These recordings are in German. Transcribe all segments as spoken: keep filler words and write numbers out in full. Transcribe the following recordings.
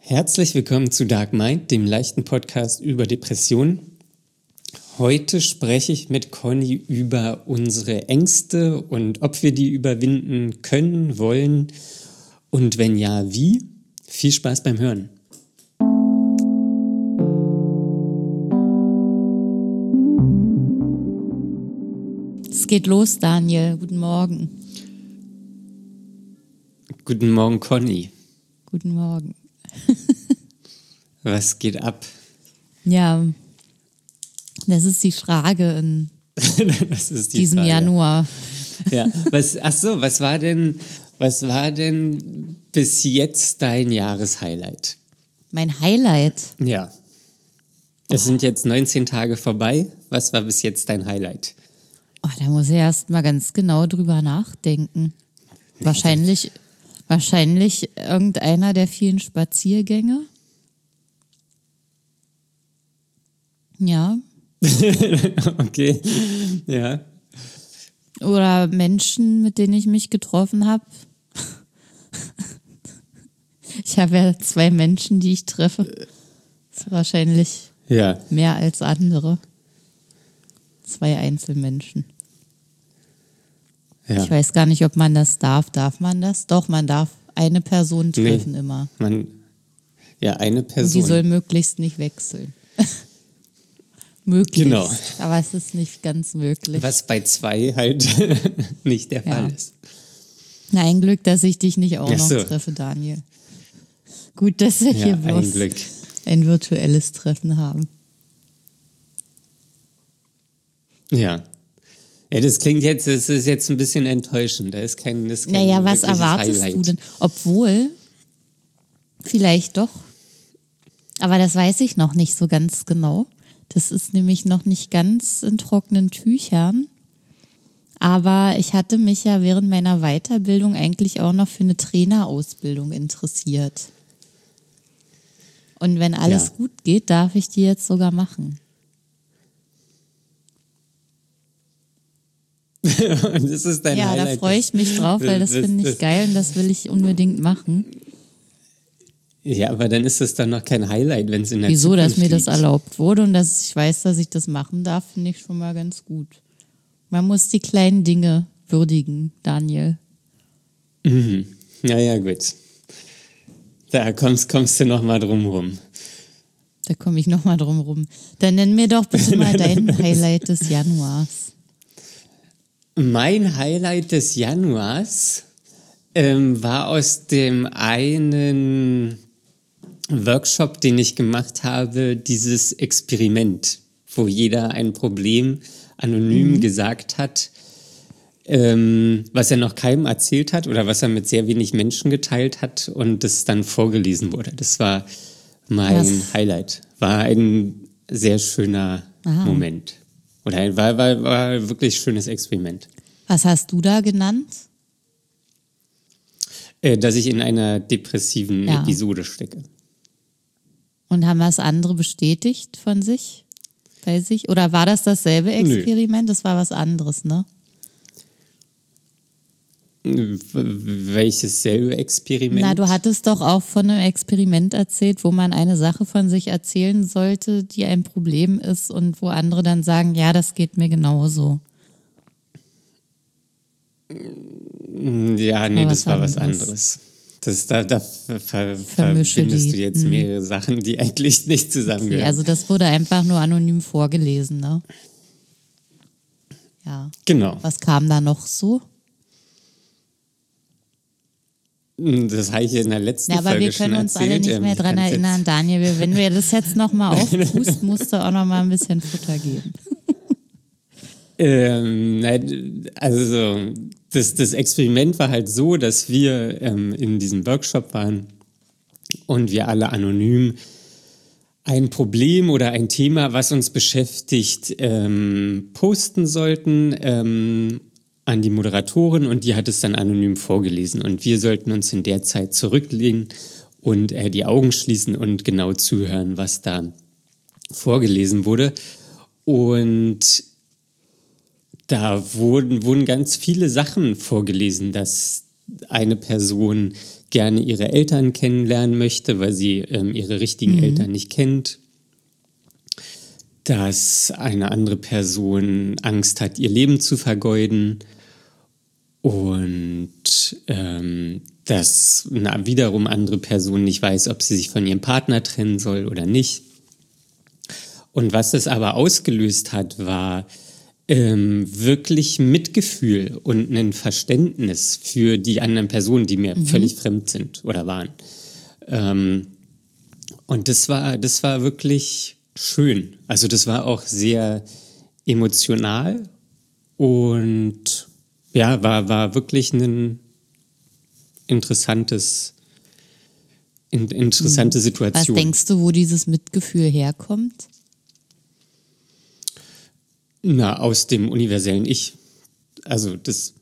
Herzlich willkommen zu Dark Mind, dem leichten Podcast über Depressionen. Heute spreche ich mit Conny über unsere Ängste und ob wir die überwinden können, wollen und wenn ja, wie. Viel Spaß beim Hören. Es geht los, Daniel. Guten Morgen. Guten Morgen, Conny. Guten Morgen. Was geht ab? Ja, das ist die Frage in das ist die diesem Frage. Januar. Ja, was, ach so, was war denn, was war denn bis jetzt dein Jahreshighlight? Mein Highlight? Ja. Es sind jetzt neunzehn Tage vorbei. Was war bis jetzt dein Highlight? Oh, da muss ich erst mal ganz genau drüber nachdenken. Wahrscheinlich, wahrscheinlich irgendeiner der vielen Spaziergänge. Ja. Okay, ja. Oder Menschen, mit denen ich mich getroffen habe. Ich habe ja zwei Menschen, die ich treffe. Das ist wahrscheinlich Ja. mehr als andere. Zwei Einzelmenschen. Ja. Ich weiß gar nicht, ob man das darf. Darf man das? Doch, man darf eine Person treffen Nee, immer. Man, ja, eine Und Person. die soll möglichst nicht wechseln. Möglichst. Genau. Aber es ist nicht ganz möglich. Was bei zwei halt nicht der Fall Ja. ist. Na, ein Glück, dass ich dich nicht auch Ach noch so. treffe, Daniel. Gut, dass wir Ja, hier ein bloß Glück. ein virtuelles Treffen haben. Ja. Ja, das klingt jetzt, das ist jetzt ein bisschen enttäuschend. Da ist kein, das ist kein Naja, was wirkliches erwartest Highlight. du denn? Obwohl, vielleicht doch. Aber das weiß ich noch nicht so ganz genau. Das ist nämlich noch nicht ganz in trockenen Tüchern. Aber ich hatte mich ja während meiner Weiterbildung eigentlich auch noch für eine Trainerausbildung interessiert. Und wenn alles Ja. gut geht, darf ich die jetzt sogar machen. Und das ist dein Ja, Highlight. da freue ich mich drauf, weil das Das- finde ich das- geil und das will ich unbedingt machen. Ja, aber dann ist es dann noch kein Highlight, wenn es in der Wieso, Zukunft dass mir das liegt. erlaubt wurde und dass ich weiß, dass ich das machen darf, finde ich schon mal ganz gut. Man muss die kleinen Dinge würdigen, Daniel. Mhm. Ja, ja, gut. Da kommst, kommst du noch mal drum rum. Da komme ich nochmal drum rum. Dann nenn mir doch bitte mal dein Highlight des Januars. Mein Highlight des Januars ähm, war aus dem einen Workshop, den ich gemacht habe, dieses Experiment, wo jeder ein Problem anonym Mhm. gesagt hat, ähm, was er noch keinem erzählt hat oder was er mit sehr wenig Menschen geteilt hat und das dann vorgelesen wurde. Das war mein Krass. Highlight. War ein sehr schöner Aha. Moment. Oder ein, war, war, war ein wirklich schönes Experiment. Was hast du da genannt? Äh, dass ich in einer depressiven Ja. Episode stecke. Und haben das andere bestätigt von sich? Bei sich? Oder war das dasselbe Experiment? Das war was anderes, ne? W- Welches selbe Experiment? Na, du hattest doch auch von einem Experiment erzählt, wo man eine Sache von sich erzählen sollte, die ein Problem ist und wo andere dann sagen, ja, das geht mir genauso. Ja, nee, War das was war was anderes. anderes. Das, da da ver, ver, Vermische verbindest die. du jetzt Hm. mehrere Sachen, die eigentlich nicht Okay, zusammengehören. also das wurde einfach nur anonym vorgelesen, ne? Ja. Genau. Was kam da noch so? Das habe ich in der letzten Ja, aber Folge wir können schon uns erzählt. alle nicht Ähm, mehr ich dran kann's erinnern, jetzt- Daniel. Wenn du das jetzt nochmal auftust, musst du auch nochmal ein bisschen Futter geben. Ähm, nein, also das, das Experiment war halt so, dass wir ähm, in diesem Workshop waren und wir alle anonym ein Problem oder ein Thema, was uns beschäftigt, ähm, posten sollten ähm, an die Moderatorin und die hat es dann anonym vorgelesen und wir sollten uns in der Zeit zurücklehnen und äh, die Augen schließen und genau zuhören, was da vorgelesen wurde. Und da wurden, wurden ganz viele Sachen vorgelesen, dass eine Person gerne ihre Eltern kennenlernen möchte, weil sie ähm, ihre richtigen mhm. Eltern nicht kennt. Dass eine andere Person Angst hat, ihr Leben zu vergeuden. Und ähm, dass eine wiederum andere Person nicht weiß, ob sie sich von ihrem Partner trennen soll oder nicht. Und was das aber ausgelöst hat, war ähm, wirklich Mitgefühl und ein Verständnis für die anderen Personen, die mir mhm. völlig fremd sind oder waren. Ähm, und das war, das war wirklich schön. Also das war auch sehr emotional und ja, war, war wirklich ein interessantes, in, interessante Situation. Was denkst du, wo dieses Mitgefühl herkommt? Na, aus dem universellen Ich. Also das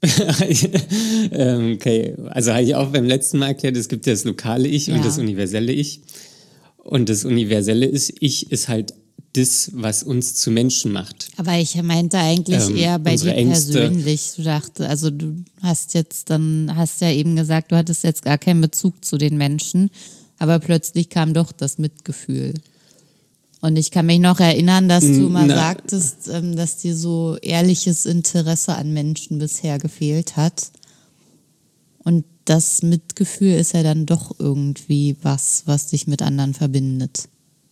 okay, also habe ich auch beim letzten Mal erklärt, es gibt ja das lokale Ich ja. und das universelle Ich. Und das universelle Ich ist halt das, was uns zu Menschen macht. Aber ich meinte eigentlich ähm, eher bei dir Ängste. Persönlich. Du dachtest, also du hast jetzt dann, hast ja eben gesagt, du hattest jetzt gar keinen Bezug zu den Menschen, aber plötzlich kam doch das Mitgefühl. Und ich kann mich noch erinnern, dass du mal Na. sagtest, ähm, dass dir so ehrliches Interesse an Menschen bisher gefehlt hat. Und das Mitgefühl ist ja dann doch irgendwie was, was dich mit anderen verbindet.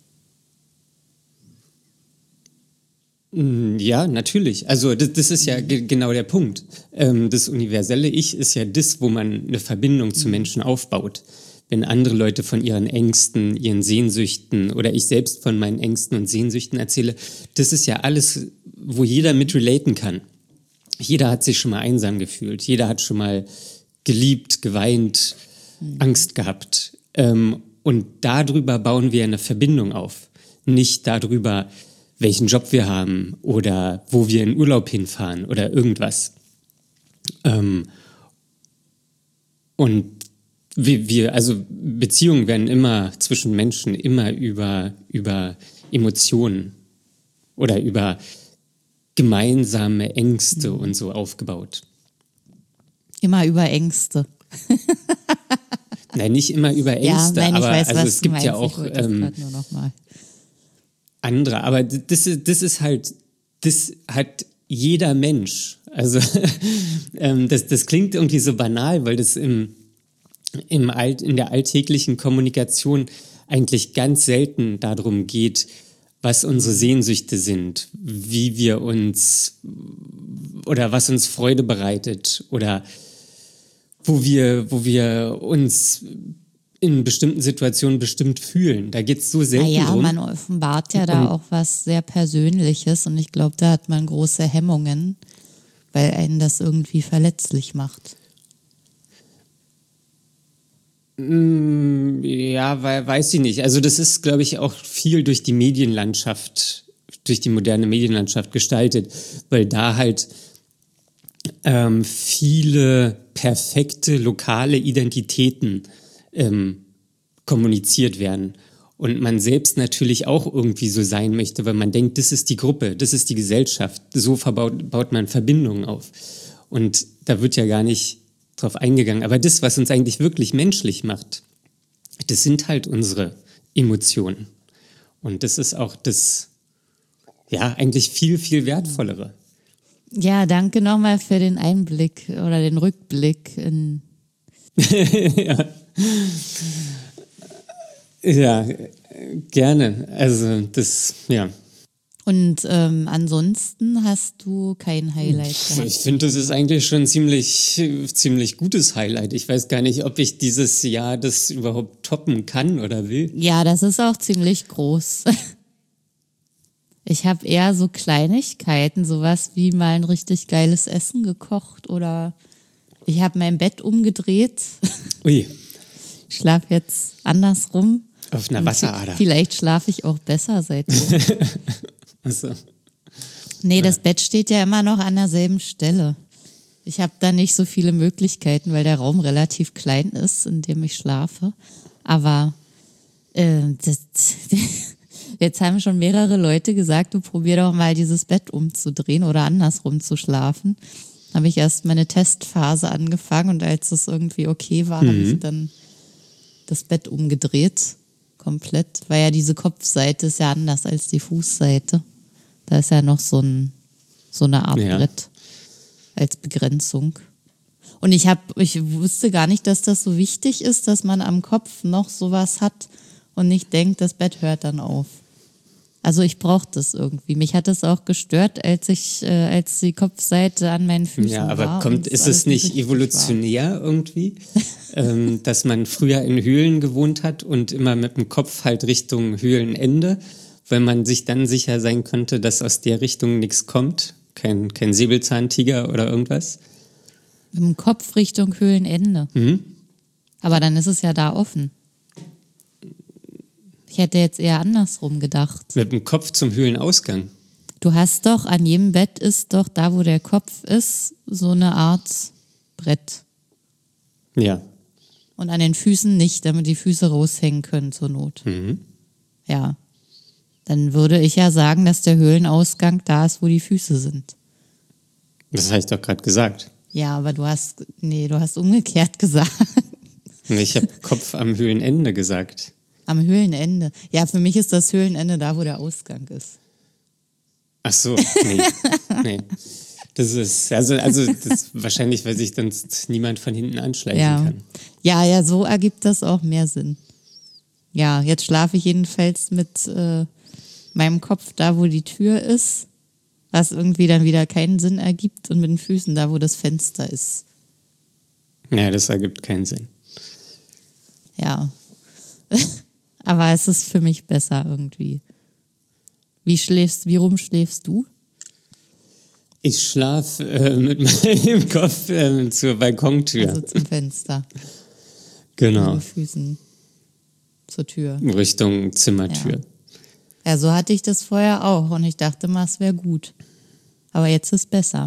Ja, natürlich. Also das, das ist ja g- genau der Punkt. Ähm, das universelle Ich ist ja das, wo man eine Verbindung zu Menschen aufbaut. Wenn andere Leute von ihren Ängsten, ihren Sehnsüchten oder ich selbst von meinen Ängsten und Sehnsüchten erzähle, das ist ja alles, wo jeder mit relaten kann. Jeder hat sich schon mal einsam gefühlt. Jeder hat schon mal geliebt, geweint, mhm. Angst gehabt. Ähm, und darüber bauen wir eine Verbindung auf. Nicht darüber, welchen Job wir haben oder wo wir in Urlaub hinfahren oder irgendwas. Ähm, und wir, wir, also Beziehungen werden immer zwischen Menschen immer über, über Emotionen oder über gemeinsame Ängste mhm. und so aufgebaut. Immer über Ängste. Nein, nicht immer über Ängste, ja, nein, ich aber weiß, also was es du gibt meinst. ja auch ähm, nur noch mal. andere. Aber das ist, das ist halt, das hat jeder Mensch. Also ähm, das, das klingt irgendwie so banal, weil das im, im Alt, in der alltäglichen Kommunikation eigentlich ganz selten darum geht, was unsere Sehnsüchte sind, wie wir uns oder was uns Freude bereitet oder wo wir, wo wir uns in bestimmten Situationen bestimmt fühlen. Da geht es so selten naja, drum. Man offenbart ja da auch was sehr Persönliches und ich glaube, da hat man große Hemmungen, weil einen das irgendwie verletzlich macht. Ja, weil, weiß ich nicht. Also das ist, glaube ich, auch viel durch die Medienlandschaft, durch die moderne Medienlandschaft gestaltet, weil da halt ähm, viele perfekte lokale Identitäten ähm, kommuniziert werden. Und man selbst natürlich auch irgendwie so sein möchte, weil man denkt, das ist die Gruppe, das ist die Gesellschaft. So verbaut, baut man Verbindungen auf. Und da wird ja gar nicht drauf eingegangen. Aber das, was uns eigentlich wirklich menschlich macht, das sind halt unsere Emotionen. Und das ist auch das, ja, eigentlich viel, viel Wertvollere. Ja, danke nochmal für den Einblick oder den Rückblick in ja. ja, gerne. Also das, ja. Und ähm, ansonsten hast du kein Highlight gehabt? Ich finde, das ist eigentlich schon ein ziemlich, ziemlich gutes Highlight. Ich weiß gar nicht, ob ich dieses Jahr das überhaupt toppen kann oder will. Ja, das ist auch ziemlich groß. Ich habe eher so Kleinigkeiten, sowas wie mal ein richtig geiles Essen gekocht oder ich habe mein Bett umgedreht. Ui. Ich schlafe jetzt andersrum. Auf einer Wasserader. Vielleicht schlafe ich auch besser seitdem. Achso. Nee, das Bett steht ja immer noch an derselben Stelle. Ich habe da nicht so viele Möglichkeiten, weil der Raum relativ klein ist, in dem ich schlafe. Aber äh, das, jetzt haben schon mehrere Leute gesagt, du probier doch mal dieses Bett umzudrehen oder andersrum zu schlafen. Habe ich erst meine Testphase angefangen und als es irgendwie okay war, mhm. habe ich dann das Bett umgedreht, komplett. Weil ja diese Kopfseite ist ja anders als die Fußseite. Da ist ja noch so, ein, so eine Art ja. Brett als Begrenzung. Und ich, hab, ich wusste gar nicht, dass das so wichtig ist, dass man am Kopf noch sowas hat und nicht denkt, das Bett hört dann auf. Also ich brauche das irgendwie. Mich hat es auch gestört, als ich, äh, als die Kopfseite an meinen Füßen war. Ja, aber war kommt, ist es nicht evolutionär war. irgendwie, ähm, dass man früher in Höhlen gewohnt hat und immer mit dem Kopf halt Richtung Höhlenende, weil man sich dann sicher sein könnte, dass aus der Richtung nichts kommt? Kein, kein Säbelzahntiger oder irgendwas? Mit dem Kopf Richtung Höhlenende. Mhm. Aber dann ist es ja da offen. Ich hätte jetzt eher andersrum gedacht. Mit dem Kopf zum Höhlenausgang. Du hast doch, an jedem Bett ist doch, da wo der Kopf ist, so eine Art Brett. Ja. Und an den Füßen nicht, damit die Füße raushängen können zur Not. Mhm. Ja. Dann würde ich ja sagen, dass der Höhlenausgang da ist, wo die Füße sind. Das habe ich doch gerade gesagt. Ja, aber du hast, nee, du hast umgekehrt gesagt. Ich habe Kopf am Höhlenende gesagt. Am Höhlenende. Ja, für mich ist das Höhlenende da, wo der Ausgang ist. Ach so, nee. nee. Das ist, also, also das wahrscheinlich, weil sich dann niemand von hinten anschleichen ja. kann. Ja, ja, so ergibt das auch mehr Sinn. Ja, jetzt schlafe ich jedenfalls mit äh, meinem Kopf da, wo die Tür ist, was irgendwie dann wieder keinen Sinn ergibt, und mit den Füßen da, wo das Fenster ist. Ja, das ergibt keinen Sinn. Ja. Aber es ist für mich besser irgendwie. Wie schläfst, wie rum schläfst du? Ich schlafe äh, mit meinem Kopf äh, zur Balkontür. Also zum Fenster. Genau. Mit Füßen zur Tür. Richtung Zimmertür. Ja. ja, so hatte ich das vorher auch und ich dachte mal, es wäre gut. Aber jetzt ist es besser.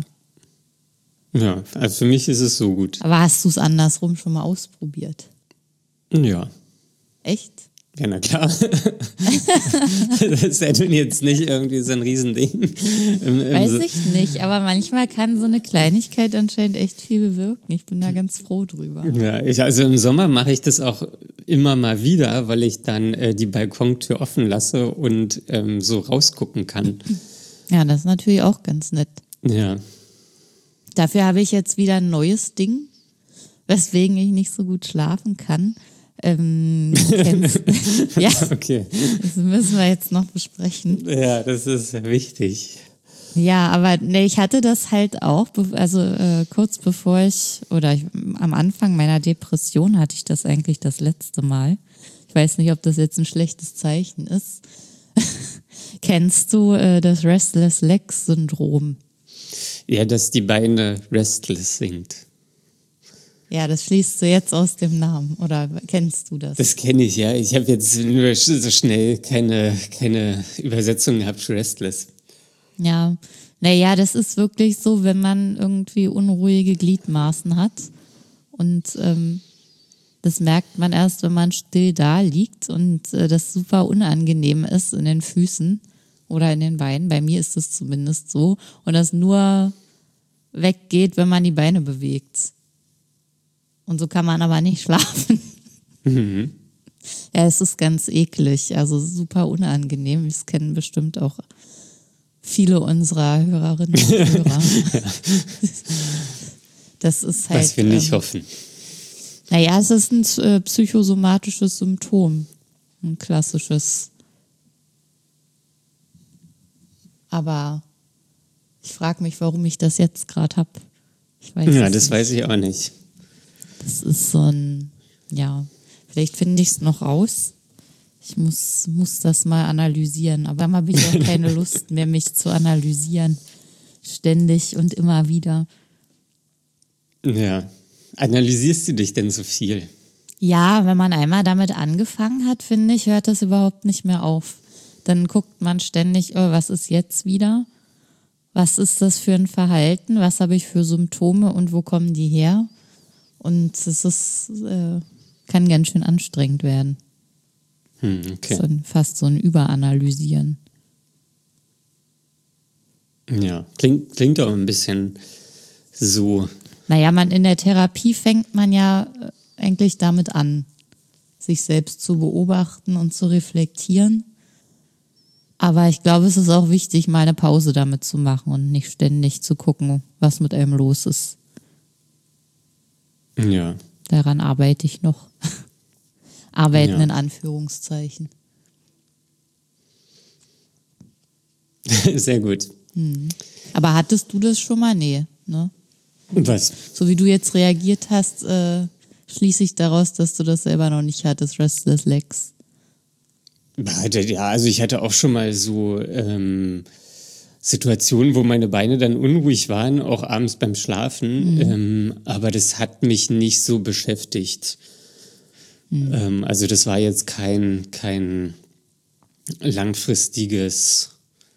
Ja, also für mich ist es so gut. Aber hast du es andersrum schon mal ausprobiert? Ja. Echt? Ja, na klar. Das ist ja jetzt nicht irgendwie so ein Riesending. Im, im Weiß ich nicht, aber manchmal kann so eine Kleinigkeit anscheinend echt viel bewirken. Ich bin da ganz froh drüber. Ja, ich, also im Sommer mache ich das auch immer mal wieder, weil ich dann äh, die Balkontür offen lasse und ähm, so rausgucken kann. Ja, das ist natürlich auch ganz nett. Ja. Dafür habe ich jetzt wieder ein neues Ding, weswegen ich nicht so gut schlafen kann. Ähm, kennst, ja, okay. Das müssen wir jetzt noch besprechen. Ja, das ist wichtig. Ja, aber nee, ich hatte das halt auch, also äh, kurz bevor ich, oder ich, am Anfang meiner Depression hatte ich das eigentlich das letzte Mal. Ich weiß nicht, ob das jetzt ein schlechtes Zeichen ist. Kennst du äh, das Restless Legs Syndrom? Ja, dass die Beine restless sind. Ja, das schließt du jetzt aus dem Namen, oder kennst du das? Das kenne ich, ja. Ich habe jetzt nur so schnell keine, keine Übersetzung gehabt, restless. Ja, naja, das ist wirklich so, wenn man irgendwie unruhige Gliedmaßen hat. Und ähm, das merkt man erst, wenn man still da liegt und äh, das super unangenehm ist in den Füßen oder in den Beinen. Bei mir ist es zumindest so. Und das nur weggeht, wenn man die Beine bewegt. Und so kann man aber nicht schlafen. Mhm. Ja, es ist ganz eklig, also super unangenehm. Das kennen bestimmt auch viele unserer Hörerinnen und Hörer. Ja. Das ist halt. Was wir nicht ähm, hoffen. Naja, es ist ein äh, psychosomatisches Symptom. Ein klassisches. Aber ich frage mich, warum ich das jetzt gerade habe. Ich weiß Ja, es das nicht. weiß ich auch nicht. Das ist so ein, ja, vielleicht finde ich es noch raus. Ich muss, muss das mal analysieren. Aber dann habe ich auch keine Lust mehr, mich zu analysieren. Ständig und immer wieder. Ja. Analysierst du dich denn so viel? Ja, wenn man einmal damit angefangen hat, finde ich, hört das überhaupt nicht mehr auf. Dann guckt man ständig, oh, was ist jetzt wieder? Was ist das für ein Verhalten? Was habe ich für Symptome und wo kommen die her? Und es ist, äh, kann ganz schön anstrengend werden. Hm, okay. So ein, fast so ein Überanalysieren. Ja, klingt, klingt auch ein bisschen so. Naja, man in der Therapie fängt man ja eigentlich damit an, sich selbst zu beobachten und zu reflektieren. Aber ich glaube, es ist auch wichtig, mal eine Pause damit zu machen und nicht ständig zu gucken, was mit einem los ist. Ja. Daran arbeite ich noch. Arbeiten Ja. in Anführungszeichen. Sehr gut. Hm. Aber hattest du das schon mal? Nee, ne? Was? So wie du jetzt reagiert hast, äh, schließe ich daraus, dass du das selber noch nicht hattest, Restless Legs. Ja, also ich hatte auch schon mal so ähm, Situationen, wo meine Beine dann unruhig waren, auch abends beim Schlafen. Mhm. Ähm, aber das hat mich nicht so beschäftigt. Mhm. Ähm, also das war jetzt kein, kein langfristiges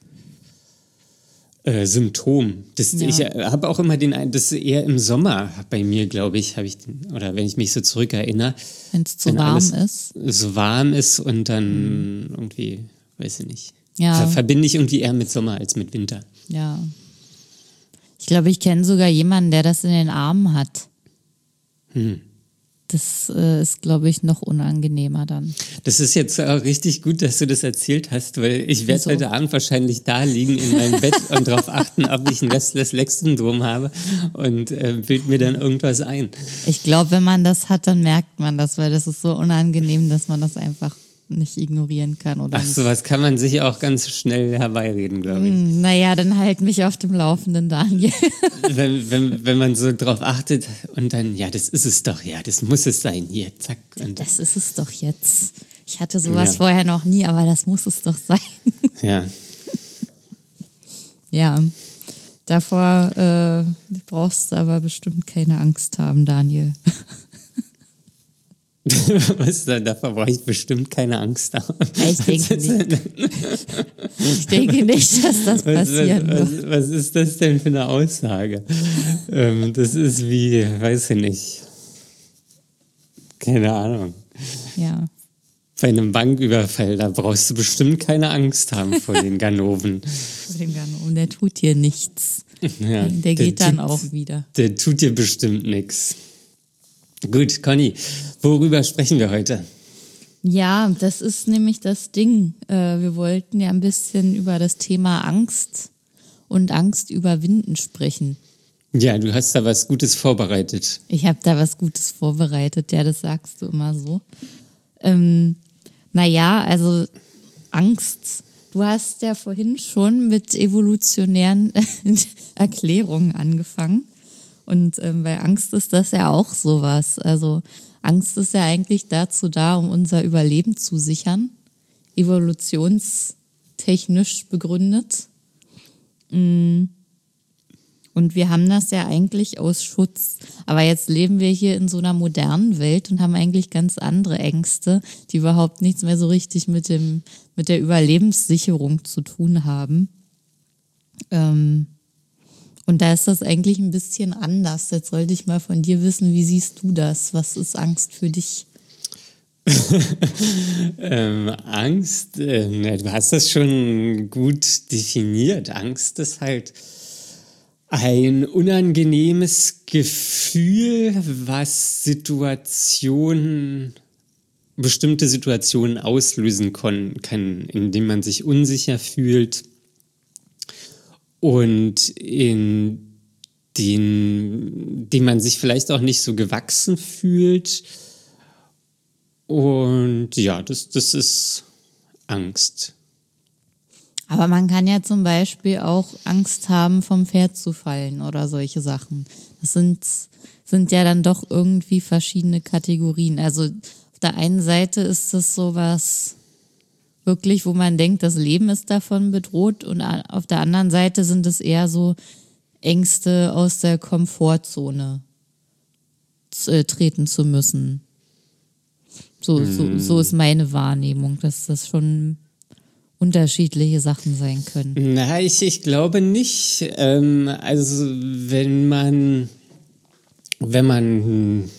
äh, Symptom. Das, ja. Ich habe auch immer den Eindruck, das ist eher im Sommer bei mir, glaube ich, habe ich, oder wenn ich mich so zurückerinnere. Wenn es zu warm ist. So warm ist und dann mhm. irgendwie, weiß ich nicht. Ja. Ver- verbinde ich irgendwie eher mit Sommer als mit Winter. Ja. Ich glaube, ich kenne sogar jemanden, der das in den Armen hat. Hm. Das äh, ist, glaube ich, noch unangenehmer dann. Das ist jetzt auch richtig gut, dass du das erzählt hast, weil ich werde heute Abend wahrscheinlich da liegen in meinem Bett und darauf achten, ob ich ein Restless-Legs-Syndrom habe und äh, bild mir dann irgendwas ein. Ich glaube, wenn man das hat, dann merkt man das, weil das ist so unangenehm, dass man das einfach nicht ignorieren kann. Oder Ach, sowas kann man sich auch ganz schnell herbeireden, glaube ich. Hm, naja, dann halt mich auf dem Laufenden, Daniel. wenn, wenn, wenn man so drauf achtet und dann, ja, das ist es doch, ja, das muss es sein, hier, zack. Und das ist es doch jetzt. Ich hatte sowas ja. vorher noch nie, aber das muss es doch sein. Ja. Ja, davor äh, brauchst du aber bestimmt keine Angst haben, Daniel. Was, davor brauche ich bestimmt keine Angst haben. Ich denke nicht. Ich denke nicht, dass das passieren was, was, wird. Was ist das denn für eine Aussage? ähm, das ist wie, weiß ich nicht. Keine Ahnung. Ja. Bei einem Banküberfall, da brauchst du bestimmt keine Angst haben vor den Ganoven. Vor dem Ganoven, der tut dir nichts. Ja, der, der geht der dann tut, auch wieder. Der tut dir bestimmt nichts. Gut, Conny, worüber sprechen wir heute? Ja, das ist nämlich das Ding. Äh, wir wollten ja ein bisschen über das Thema Angst und Angst überwinden sprechen. Ja, du hast da was Gutes vorbereitet. Ich habe da was Gutes vorbereitet, ja, das sagst du immer so. Ähm, naja, also Angst. Du hast ja vorhin schon mit evolutionären Erklärungen angefangen. Und ähm, bei Angst ist das ja auch sowas. Also Angst ist ja eigentlich dazu da, um unser Überleben zu sichern. Evolutionstechnisch begründet. Und wir haben das ja eigentlich aus Schutz. Aber jetzt leben wir hier in so einer modernen Welt und haben eigentlich ganz andere Ängste, die überhaupt nichts mehr so richtig mit dem, mit der Überlebenssicherung zu tun haben. Ähm, Und da ist das eigentlich ein bisschen anders. Jetzt sollte ich mal von dir wissen, wie siehst du das? Was ist Angst für dich? ähm, Angst, äh, na, du hast das schon gut definiert. Angst ist halt ein unangenehmes Gefühl, was Situationen, bestimmte Situationen auslösen kon- kann, indem man sich unsicher fühlt. Und in den, dem man sich vielleicht auch nicht so gewachsen fühlt. Und ja, das, das ist Angst. Aber man kann ja zum Beispiel auch Angst haben, vom Pferd zu fallen oder solche Sachen. Das sind, sind ja dann doch irgendwie verschiedene Kategorien. Also auf der einen Seite ist das sowas wirklich, wo man denkt, das Leben ist davon bedroht, und auf der anderen Seite sind es eher so Ängste, aus der Komfortzone zu, äh, treten zu müssen. So, mm. so, so ist meine Wahrnehmung, dass das schon unterschiedliche Sachen sein können. Na, ich, ich glaube nicht. Ähm, also wenn man, wenn man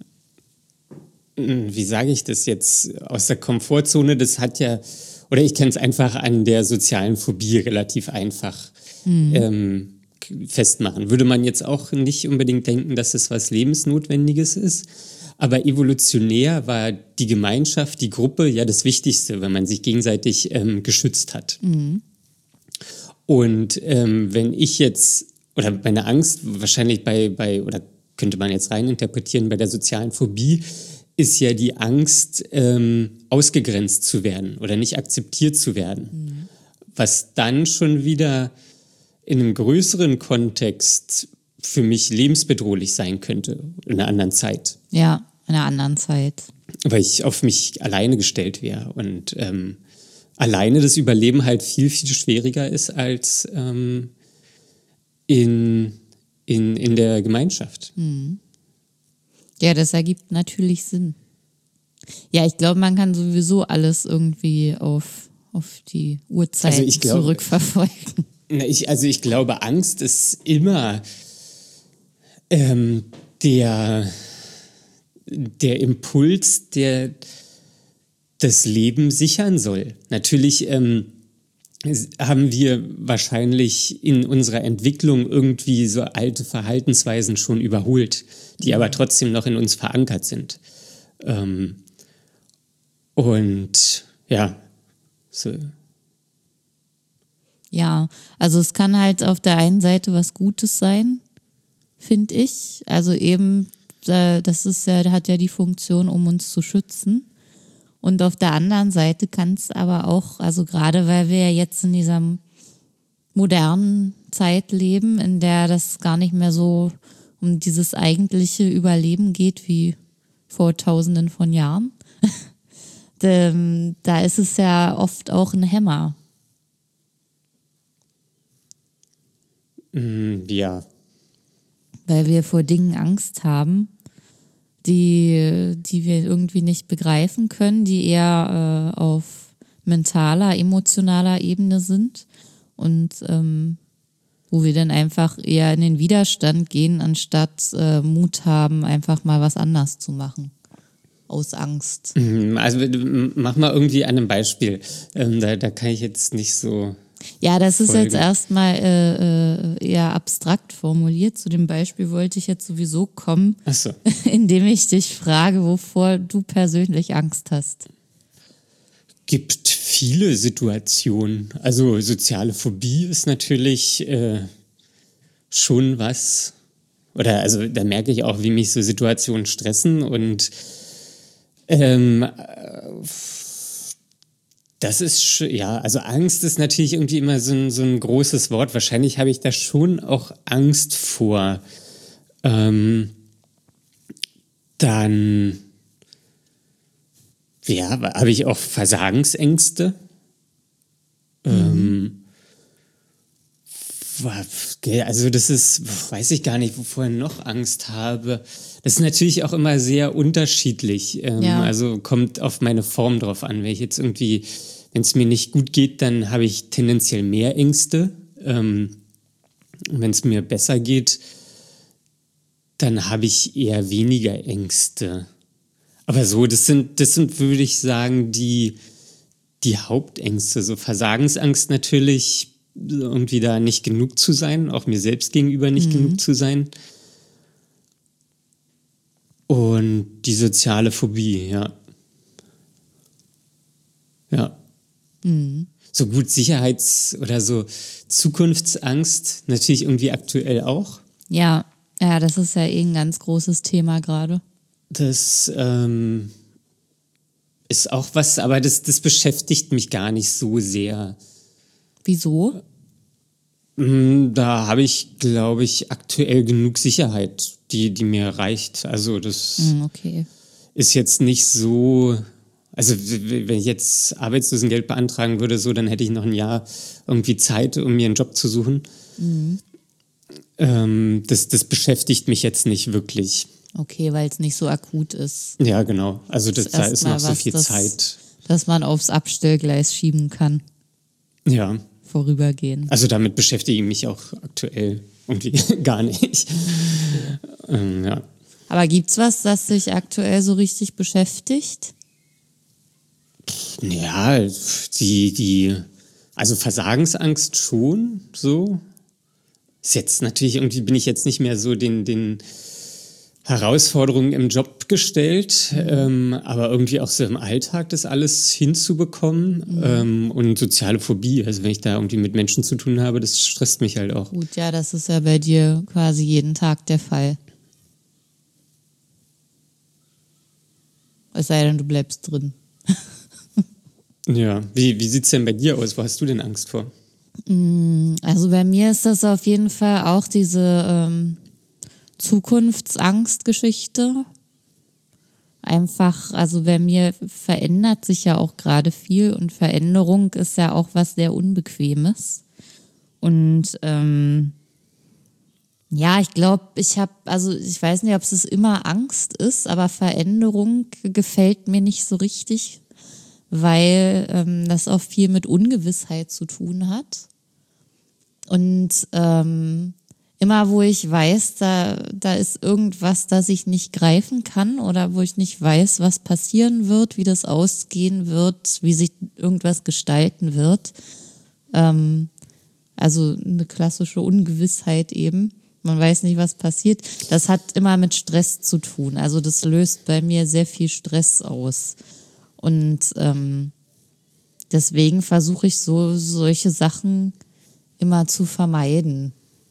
wie sage ich das jetzt, aus der Komfortzone, das hat ja, oder ich kenne es einfach an der sozialen Phobie relativ einfach mhm. ähm, festmachen. Würde man jetzt auch nicht unbedingt denken, dass es was Lebensnotwendiges ist. Aber evolutionär war die Gemeinschaft, die Gruppe ja das Wichtigste, wenn man sich gegenseitig ähm, geschützt hat. Mhm. Und ähm, wenn ich jetzt, oder meine Angst, wahrscheinlich bei, bei, oder könnte man jetzt reininterpretieren, bei der sozialen Phobie, ist ja die Angst, ähm, ausgegrenzt zu werden oder nicht akzeptiert zu werden. Mhm. Was dann schon wieder in einem größeren Kontext für mich lebensbedrohlich sein könnte, in einer anderen Zeit. Ja, in einer anderen Zeit. Weil ich auf mich alleine gestellt wäre und ähm, alleine das Überleben halt viel, viel schwieriger ist als ähm, in, in, in der Gemeinschaft. Mhm. Ja, das ergibt natürlich Sinn. Ja, ich glaube, man kann sowieso alles irgendwie auf, auf die Uhrzeit also ich glaub, zurückverfolgen. Ich, also ich glaube, Angst ist immer ähm, der, der Impuls, der das Leben sichern soll. Natürlich ähm, haben wir wahrscheinlich in unserer Entwicklung irgendwie so alte Verhaltensweisen schon überholt, die aber trotzdem noch in uns verankert sind. Ähm, und ja, so. Ja, also es kann halt auf der einen Seite was Gutes sein, finde ich. Also eben, das ist ja, hat ja die Funktion, um uns zu schützen. Und auf der anderen Seite kann es aber auch, also gerade weil wir ja jetzt in dieser modernen Zeit leben, in der das gar nicht mehr so um dieses eigentliche Überleben geht wie vor Tausenden von Jahren, da ist es ja oft auch ein Hämmer. Ja. Weil wir vor Dingen Angst haben, die, die wir irgendwie nicht begreifen können, die eher äh, auf mentaler, emotionaler Ebene sind und ähm, wo wir dann einfach eher in den Widerstand gehen, anstatt äh, Mut haben, einfach mal was anders zu machen. Aus Angst. Also mach mal irgendwie an einem Beispiel. Ähm, da, da kann ich jetzt nicht so... Ja, das ist folgen. jetzt erstmal äh, äh, eher abstrakt formuliert. Zu dem Beispiel wollte ich jetzt sowieso kommen, Ach so. indem ich dich frage, wovor du persönlich Angst hast. Gibt viele Situationen. Also soziale Phobie ist natürlich äh, schon was. Oder also da merke ich auch, wie mich so Situationen stressen und ähm, das ist, ja, also Angst ist natürlich irgendwie immer so ein, so ein großes Wort. Wahrscheinlich habe ich da schon auch Angst vor. Ähm, dann, ja, habe ich auch Versagensängste. Mhm. Ähm, also das ist, weiß ich gar nicht, wovor ich noch Angst habe. Das ist natürlich auch immer sehr unterschiedlich. Ähm, ja. Also kommt auf meine Form drauf an. Wenn ich jetzt irgendwie, wenn es mir nicht gut geht, dann habe ich tendenziell mehr Ängste. Ähm, wenn es mir besser geht, dann habe ich eher weniger Ängste. Aber so, das sind, das sind, würde ich sagen, die, die Hauptängste. So Versagensangst natürlich, irgendwie da nicht genug zu sein, auch mir selbst gegenüber nicht mhm. genug zu sein. Und die soziale Phobie, ja. Ja. Mhm. So gut Sicherheits- oder so Zukunftsangst, natürlich irgendwie aktuell auch. Ja, ja, das ist ja eh ein ganz großes Thema gerade. Das ähm, ist auch was, aber das, das beschäftigt mich gar nicht so sehr. Wieso? Da habe ich, glaube ich, aktuell genug Sicherheit, die, die mir reicht. Also das okay. ist jetzt nicht so, also wenn ich jetzt Arbeitslosengeld beantragen würde, so, dann hätte ich noch ein Jahr irgendwie Zeit, um mir einen Job zu suchen. Mhm. Ähm, das, das beschäftigt mich jetzt nicht wirklich. Okay, weil es nicht so akut ist. Ja, genau. Also das, das da ist noch so was, viel das, Zeit. Dass man aufs Abstellgleis schieben kann. Ja. Vorübergehen. Also damit beschäftige ich mich auch aktuell irgendwie gar nicht. ähm, ja. Aber gibt's was, das dich aktuell so richtig beschäftigt? Ja, die, die, also Versagensangst schon so. ist jetzt natürlich, irgendwie bin ich jetzt nicht mehr so den, den Herausforderungen im Job gestellt, mhm. ähm, aber irgendwie auch so im Alltag das alles hinzubekommen mhm. ähm, und soziale Phobie, also wenn ich da irgendwie mit Menschen zu tun habe, das stresst mich halt auch. Gut, ja, das ist ja bei dir quasi jeden Tag der Fall. Es sei denn, du bleibst drin. Ja, wie, wie sieht es denn bei dir aus? Wo hast du denn Angst vor? Also bei mir ist das auf jeden Fall auch diese ähm, Zukunftsangstgeschichte. Einfach, also bei mir verändert sich ja auch gerade viel und Veränderung ist ja auch was sehr Unbequemes. Und ähm, ja, ich glaube, ich habe, also ich weiß nicht, ob es immer Angst ist, aber Veränderung gefällt mir nicht so richtig, weil ähm, das auch viel mit Ungewissheit zu tun hat. Und ähm, immer wo ich weiß, da, da ist irgendwas, das ich nicht greifen kann oder wo ich nicht weiß, was passieren wird, wie das ausgehen wird, wie sich irgendwas gestalten wird. Ähm, also eine klassische Ungewissheit eben. Man weiß nicht, was passiert. Das hat immer mit Stress zu tun. Also das löst bei mir sehr viel Stress aus. Und ähm, deswegen versuche ich so solche Sachen immer zu vermeiden.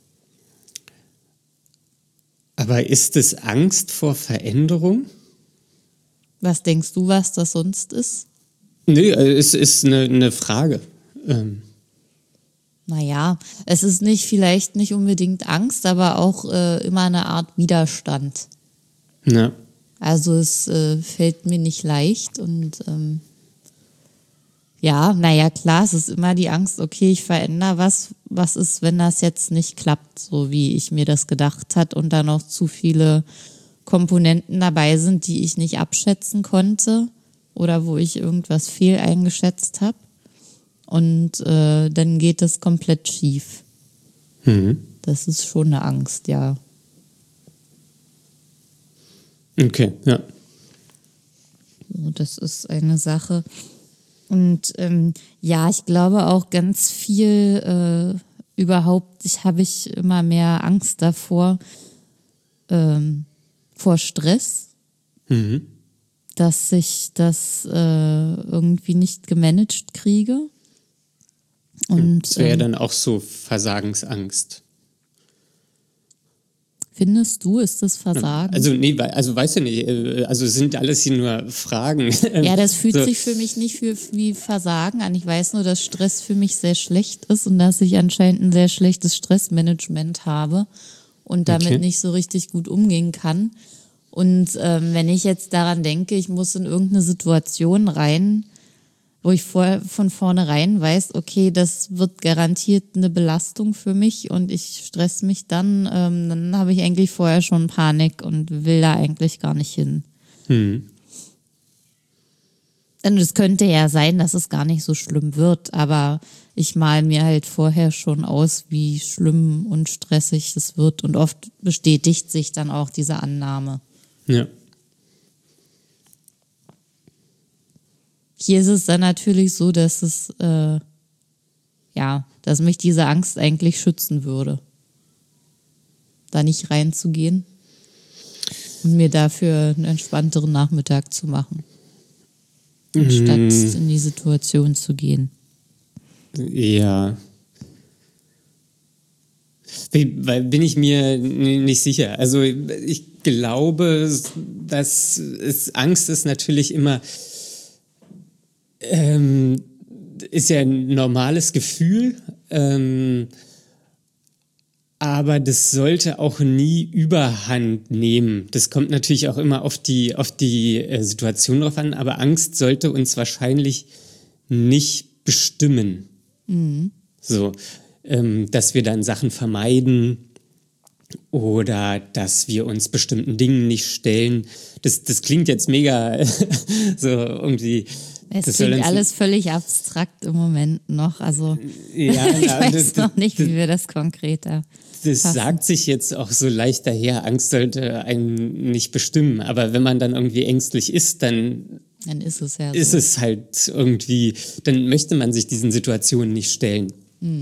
Aber ist es Angst vor Veränderung? Was denkst du, was das sonst ist? Nee, es ist eine, eine Frage. Ähm. Naja, es ist nicht vielleicht nicht unbedingt Angst, aber auch äh, immer eine Art Widerstand. Ja. Also es äh, fällt mir nicht leicht und ähm, ja, naja, klar, es ist immer die Angst, okay, ich verändere was, was ist, wenn das jetzt nicht klappt, so wie ich mir das gedacht habe und da noch zu viele Komponenten dabei sind, die ich nicht abschätzen konnte oder wo ich irgendwas fehl eingeschätzt habe und äh, dann geht es komplett schief. Mhm. Das ist schon eine Angst, ja. Okay, ja. So, das ist eine Sache. Und ähm, ja, ich glaube auch ganz viel äh, überhaupt, ich habe ich immer mehr Angst davor, ähm, vor Stress, Mhm. dass ich das äh, irgendwie nicht gemanagt kriege. Und das wäre ähm, dann auch so Versagensangst. findest du, ist das Versagen? Also nee, also weiß ich nicht, also sind alles hier nur Fragen. Ja, das fühlt so. sich für mich nicht für, wie Versagen an. Ich weiß nur, dass Stress für mich sehr schlecht ist und dass ich anscheinend ein sehr schlechtes Stressmanagement habe und damit Okay. nicht so richtig gut umgehen kann. Und ähm, wenn ich jetzt daran denke, ich muss in irgendeine Situation rein, wo ich vor, von vornherein weiß, okay, das wird garantiert eine Belastung für mich und ich stress mich dann, ähm, dann habe ich eigentlich vorher schon Panik und will da eigentlich gar nicht hin. Hm. Und es könnte ja sein, dass es gar nicht so schlimm wird, aber ich male mir halt vorher schon aus, wie schlimm und stressig es wird und oft bestätigt sich dann auch diese Annahme. Ja. Hier ist es dann natürlich so, dass es, äh, ja, dass mich diese Angst eigentlich schützen würde, da nicht reinzugehen und mir dafür einen entspannteren Nachmittag zu machen, anstatt Mhm. in die Situation zu gehen. Ja. Weil bin ich mir nicht sicher. Also ich glaube, dass es, Angst ist natürlich immer, ähm, ist ja ein normales Gefühl, ähm, aber das sollte auch nie Überhand nehmen. Das kommt natürlich auch immer auf die, auf die äh, Situation drauf an, aber Angst sollte uns wahrscheinlich nicht bestimmen. Mhm. So, ähm, dass wir dann Sachen vermeiden oder dass wir uns bestimmten Dingen nicht stellen. Das, das klingt jetzt mega so irgendwie. Es das soll klingt uns- alles völlig abstrakt im Moment noch. Also Ja, ich na, weiß das- noch nicht, das- wie wir das konkreter Das fassen. sagt sich jetzt auch so leicht daher, Angst sollte einen nicht bestimmen. Aber wenn man dann irgendwie ängstlich ist, dann Dann ist es ja ist so. es halt irgendwie, dann möchte man sich diesen Situationen nicht stellen. Mhm.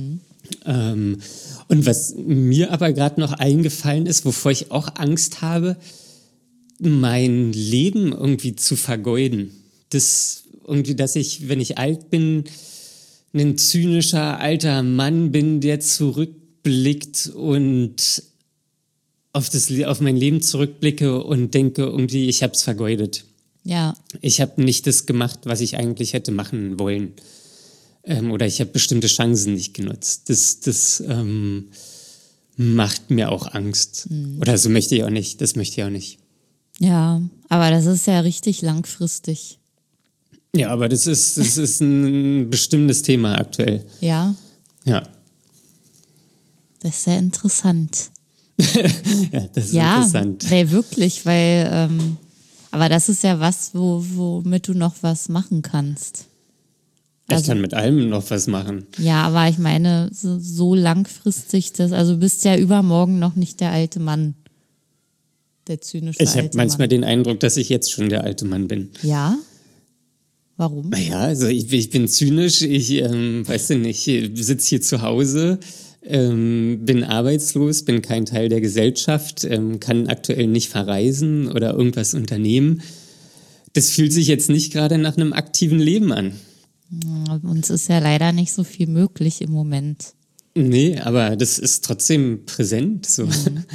Ähm, und was mir aber gerade noch eingefallen ist, wovor ich auch Angst habe, mein Leben irgendwie zu vergeuden. Das irgendwie, dass ich, wenn ich alt bin, ein zynischer alter Mann bin, der zurückblickt und auf, das, auf mein Leben zurückblicke und denke, irgendwie, ich habe es vergeudet. Ja. Ich habe nicht das gemacht, was ich eigentlich hätte machen wollen. Ähm, oder ich habe bestimmte Chancen nicht genutzt. Das, das ähm, macht mir auch Angst. Mhm. Oder so möchte ich auch nicht. Das möchte ich auch nicht. Ja, aber das ist ja richtig langfristig. Ja, aber das ist, das ist ein bestimmtes Thema aktuell. Ja? Ja. Das ist sehr interessant. Ja, das ist ja, interessant. Nee, wirklich, weil, ähm, aber das ist ja was, wo, womit du noch was machen kannst. Ich Also, kann mit allem noch was machen. Ja, aber ich meine, so, so langfristig, das, also du bist ja übermorgen noch nicht der alte Mann. Der zynische Ich alte habe manchmal Mann. den Eindruck, dass ich jetzt schon der alte Mann bin. Ja? Warum? Naja, also ich, ich bin zynisch, ich ähm, weiß du nicht, sitze hier zu Hause, ähm, bin arbeitslos, bin kein Teil der Gesellschaft, ähm, kann aktuell nicht verreisen oder irgendwas unternehmen. Das fühlt sich jetzt nicht gerade nach einem aktiven Leben an. Uns ist ja leider nicht so viel möglich im Moment. Nee, aber das ist trotzdem präsent. So. Mhm.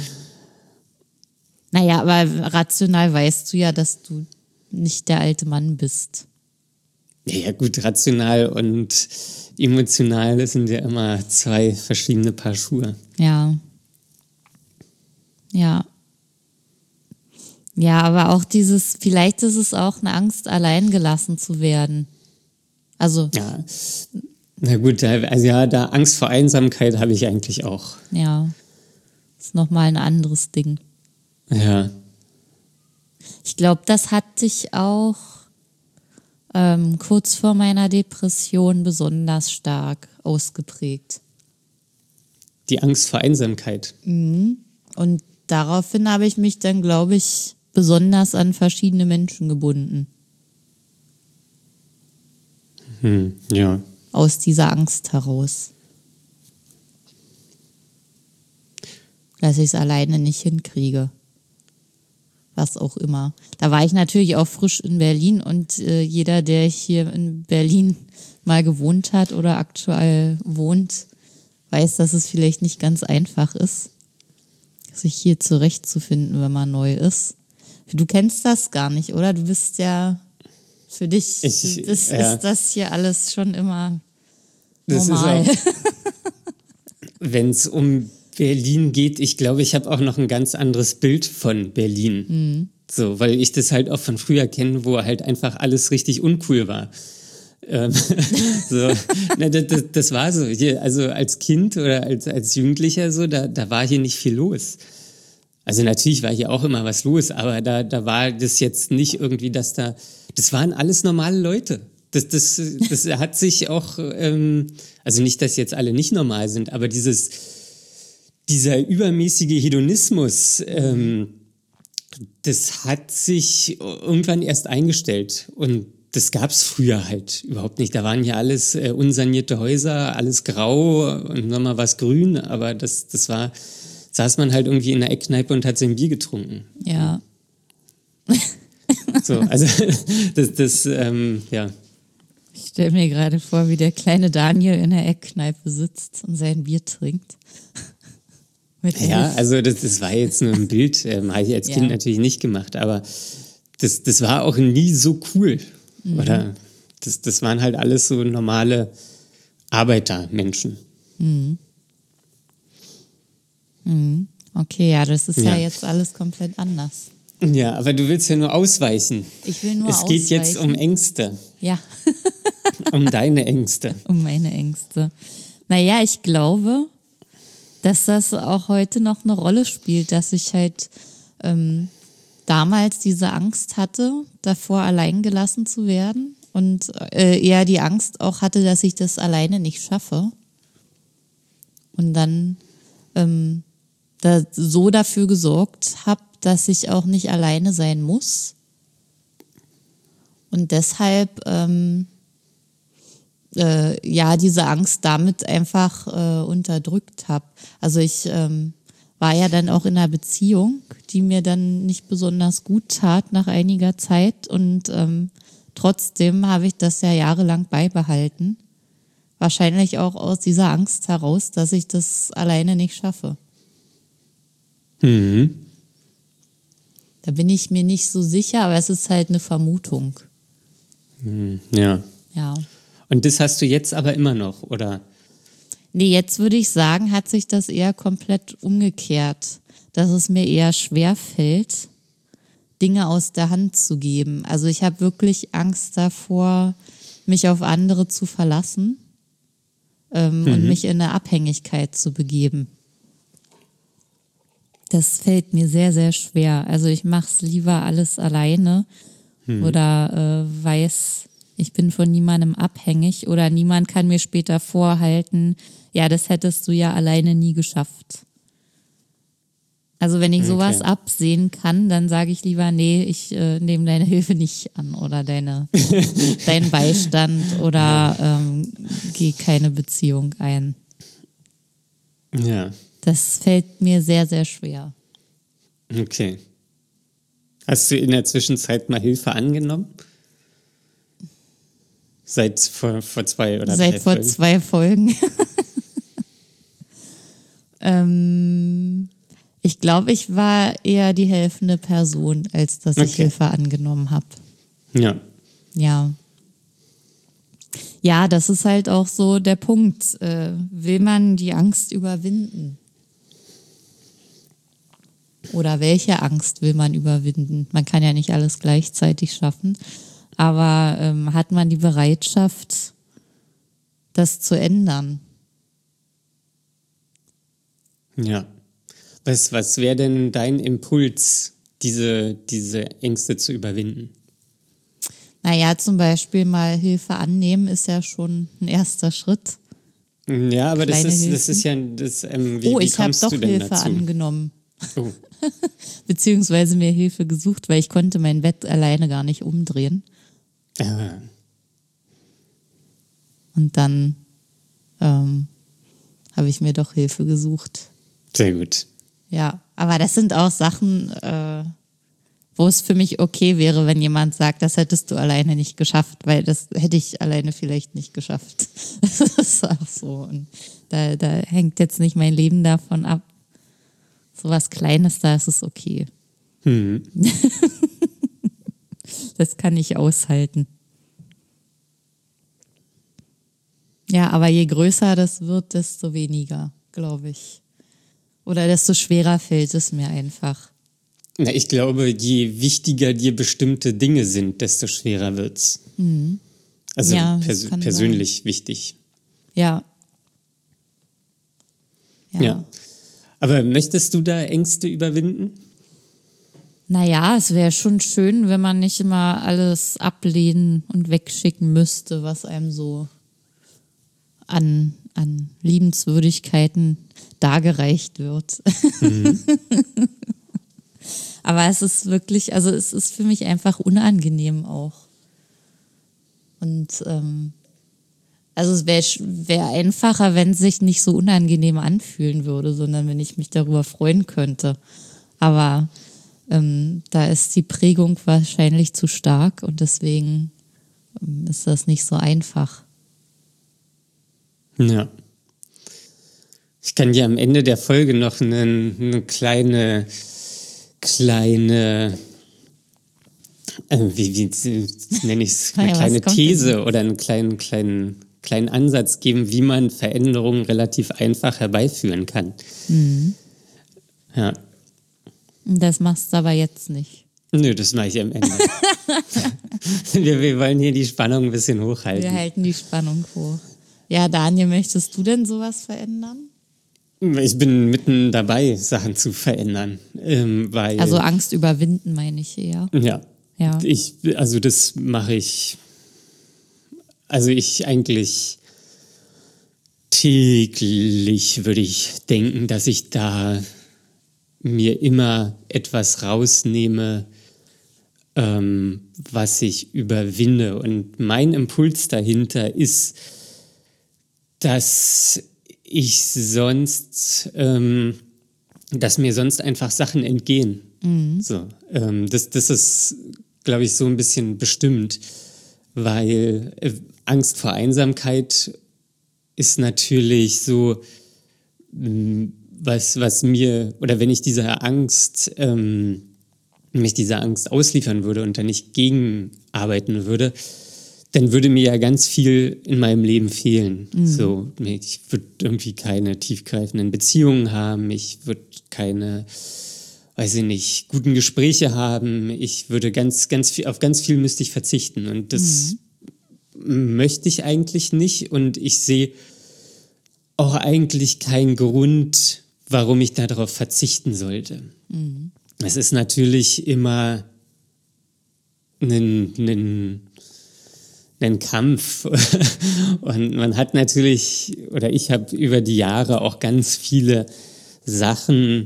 Naja, aber rational weißt du ja, dass du nicht der alte Mann bist. Ja, gut, rational und emotional, das sind ja immer zwei verschiedene Paar Schuhe. Ja. Ja. Ja, aber auch dieses, vielleicht ist es auch eine Angst, allein gelassen zu werden. Also. Ja, na gut, also ja, da Angst vor Einsamkeit habe ich eigentlich auch. Ja, ist nochmal ein anderes Ding. Ja. Ich glaube, das hat dich auch ähm, kurz vor meiner Depression besonders stark ausgeprägt. Die Angst vor Einsamkeit. Mhm. Und daraufhin habe ich mich dann, glaube ich, besonders an verschiedene Menschen gebunden. Hm, ja. Aus dieser Angst heraus. Dass ich es alleine nicht hinkriege. Was auch immer. Da war ich natürlich auch frisch in Berlin und äh, jeder, der hier in Berlin mal gewohnt hat oder aktuell wohnt, weiß, dass es vielleicht nicht ganz einfach ist, sich hier zurechtzufinden, wenn man neu ist. Du kennst das gar nicht, oder? Du bist ja, für dich ich, das, ja. ist das hier alles schon immer das normal. Wenn es um Berlin geht, ich glaube, ich habe auch noch ein ganz anderes Bild von Berlin. Mhm. So, weil ich das halt auch von früher kenne, wo halt einfach alles richtig uncool war. Ähm, so, na, das, das war so. Hier, also als Kind oder als, als Jugendlicher so, da, da war hier nicht viel los. Also natürlich war hier auch immer was los, aber da, da war das jetzt nicht irgendwie, dass da, das waren alles normale Leute. Das, das, das hat sich auch, ähm, also nicht, dass jetzt alle nicht normal sind, aber dieses, dieser übermäßige Hedonismus, ähm, das hat sich irgendwann erst eingestellt. Und das gab es früher halt überhaupt nicht. Da waren ja alles äh, unsanierte Häuser, alles grau und nochmal was grün, aber das, das war, saß man halt irgendwie in der Eckkneipe und hat sein Bier getrunken. Ja. So, also das, das ähm, ja. Ich stelle mir gerade vor, wie der kleine Daniel in der Eckkneipe sitzt und sein Bier trinkt. Mit Ja, also das, das war jetzt nur ein Bild, ähm, habe ich als Kind ja. natürlich nicht gemacht, aber das, das war auch nie so cool. Mhm. Oder das, das waren halt alles so normale Arbeitermenschen. Mhm. Mhm. Okay, ja, das ist ja. ja jetzt alles komplett anders. Ja, aber du willst ja nur ausweichen. Ich will nur es ausweichen. Es geht jetzt um Ängste. Ja. Um deine Ängste. Um meine Ängste. Naja, ich glaube, dass das auch heute noch eine Rolle spielt, dass ich halt ähm, damals diese Angst hatte, davor allein gelassen zu werden und äh, eher die Angst auch hatte, dass ich das alleine nicht schaffe. Und dann ähm, da so dafür gesorgt habe, dass ich auch nicht alleine sein muss. Und deshalb ähm, äh, ja, diese Angst damit einfach äh, unterdrückt habe. Also ich ähm, war ja dann auch in einer Beziehung, die mir dann nicht besonders gut tat nach einiger Zeit und ähm, trotzdem habe ich das ja jahrelang beibehalten. Wahrscheinlich auch aus dieser Angst heraus, dass ich das alleine nicht schaffe. Mhm. Da bin ich mir nicht so sicher, aber es ist halt eine Vermutung. Mhm. Ja. Ja. Und das hast du jetzt aber immer noch, oder? Nee, jetzt würde ich sagen, hat sich das eher komplett umgekehrt, dass es mir eher schwer fällt, Dinge aus der Hand zu geben. Also ich habe wirklich Angst davor, mich auf andere zu verlassen ähm, mhm. und mich in eine Abhängigkeit zu begeben. Das fällt mir sehr, sehr schwer. Also ich mache es lieber alles alleine mhm. oder äh, weiß, ich bin von niemandem abhängig oder niemand kann mir später vorhalten, ja, das hättest du ja alleine nie geschafft. Also wenn ich sowas okay. absehen kann, dann sage ich lieber, nee, ich äh, nehme deine Hilfe nicht an oder deine, deinen Beistand oder ähm, gehe keine Beziehung ein. Ja. Das fällt mir sehr, sehr schwer. Okay. Hast du in der Zwischenzeit mal Hilfe angenommen? Seit vor, vor zwei oder Seit drei vor Folgen? zwei Folgen. ähm, ich glaube, ich war eher die helfende Person, als dass ich Okay. Hilfe angenommen habe. Ja. Ja. Ja, das ist halt auch so der Punkt. Äh, will man die Angst überwinden? Oder welche Angst will man überwinden? Man kann ja nicht alles gleichzeitig schaffen. Aber ähm, hat man die Bereitschaft, das zu ändern? Ja. Was, was wäre denn dein Impuls, diese, diese Ängste zu überwinden? Naja, zum Beispiel mal Hilfe annehmen ist ja schon ein erster Schritt. Ja, aber das Kleine ist, Hilfen. das ist ja, das, ähm, wie, oh, wie ich habe kommst doch du denn Hilfe dazu? angenommen. Oh. Beziehungsweise mir Hilfe gesucht, weil ich konnte mein Bett alleine gar nicht umdrehen. Ah. Und dann ähm, habe ich mir doch Hilfe gesucht. Sehr gut. Ja, aber das sind auch Sachen, äh, wo es für mich okay wäre, wenn jemand sagt, das hättest du alleine nicht geschafft, weil das hätte ich alleine vielleicht nicht geschafft. Das ist auch so. Und da, da hängt jetzt nicht mein Leben davon ab. So was Kleines, da ist es okay. Mhm. Das kann ich aushalten. Ja, aber je größer das wird, desto weniger, glaube ich. Oder desto schwerer fällt es mir einfach. Na, ich glaube, je wichtiger dir bestimmte Dinge sind, desto schwerer wird's. Mhm. Also Ja, das pers- kann persönlich sein. Wichtig. Ja. Ja. ja. Aber möchtest du da Ängste überwinden? Naja, es wäre schon schön, wenn man nicht immer alles ablehnen und wegschicken müsste, was einem so an, an Liebenswürdigkeiten dargereicht wird. Mhm. Aber es ist wirklich, also es ist für mich einfach unangenehm auch. Und ähm, also es wäre wär einfacher, wenn es sich nicht so unangenehm anfühlen würde, sondern wenn ich mich darüber freuen könnte. Aber ähm, da ist die Prägung wahrscheinlich zu stark und deswegen ähm, ist das nicht so einfach. Ja. Ich kann dir am Ende der Folge noch eine, eine kleine, kleine, äh, wie, wie nenne ich es, eine Ja, kleine These oder einen kleinen, kleinen, kleinen Ansatz geben, wie man Veränderungen relativ einfach herbeiführen kann. Mhm. Ja. Das machst du aber jetzt nicht. Nö, das mache ich am Ende. wir, wir wollen hier die Spannung ein bisschen hochhalten. Wir halten die Spannung hoch. Ja, Daniel, möchtest du denn sowas verändern? Ich bin mitten dabei, Sachen zu verändern. Ähm, weil, also Angst überwinden, meine ich eher. Ja. ja. Ich, also das mache ich, also ich eigentlich täglich würde ich denken, dass ich da mir immer etwas rausnehme, ähm, was ich überwinde. Und mein Impuls dahinter ist, dass ich sonst, ähm, dass mir sonst einfach Sachen entgehen. Mhm. So, ähm, das, das ist, glaube ich, so ein bisschen bestimmt, weil äh, Angst vor Einsamkeit ist natürlich so, mh, was, was mir, oder wenn ich dieser Angst, ähm, mich dieser Angst ausliefern würde und da nicht gegenarbeiten würde, dann würde mir ja ganz viel in meinem Leben fehlen. Mhm. So, ich würde irgendwie keine tiefgreifenden Beziehungen haben, ich würde keine, weiß ich nicht, guten Gespräche haben, ich würde ganz, ganz viel, auf ganz viel müsste ich verzichten und das mhm. möchte ich eigentlich nicht und ich sehe auch eigentlich keinen Grund, warum ich darauf verzichten sollte. Mhm. Es ist natürlich immer ein, ein, ein Kampf und man hat natürlich, oder ich habe über die Jahre auch ganz viele Sachen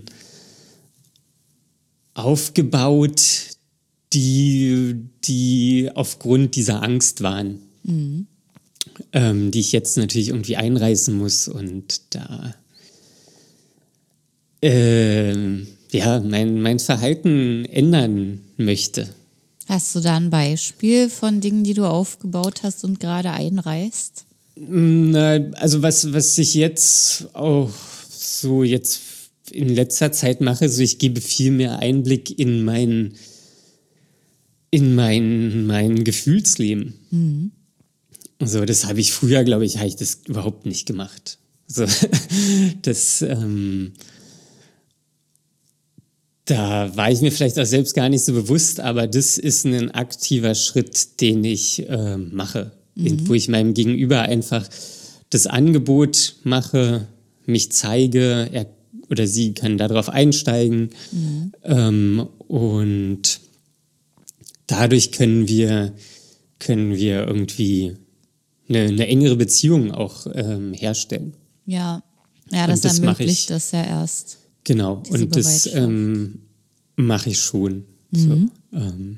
aufgebaut, die, die aufgrund dieser Angst waren, mhm. ähm, die ich jetzt natürlich irgendwie einreißen muss und da äh, ja, mein, mein Verhalten ändern möchte. Hast du da ein Beispiel von Dingen, die du aufgebaut hast und gerade einreißt? Na, also was, was ich jetzt auch so jetzt in letzter Zeit mache, so ich gebe viel mehr Einblick in mein, in mein, mein Gefühlsleben. Mhm. So, das habe ich früher, glaube ich, habe ich das überhaupt nicht gemacht. So, das, ähm, Da war ich mir vielleicht auch selbst gar nicht so bewusst, aber das ist ein aktiver Schritt, den ich äh, mache, mhm. in, wo ich meinem Gegenüber einfach das Angebot mache, mich zeige, er oder sie kann darauf einsteigen mhm. ähm, und dadurch können wir, können wir irgendwie eine, eine engere Beziehung auch ähm, herstellen. Ja, ja, das, das ermöglicht das ja erst. Genau, und das ähm, mache ich schon. Mhm. So, ähm,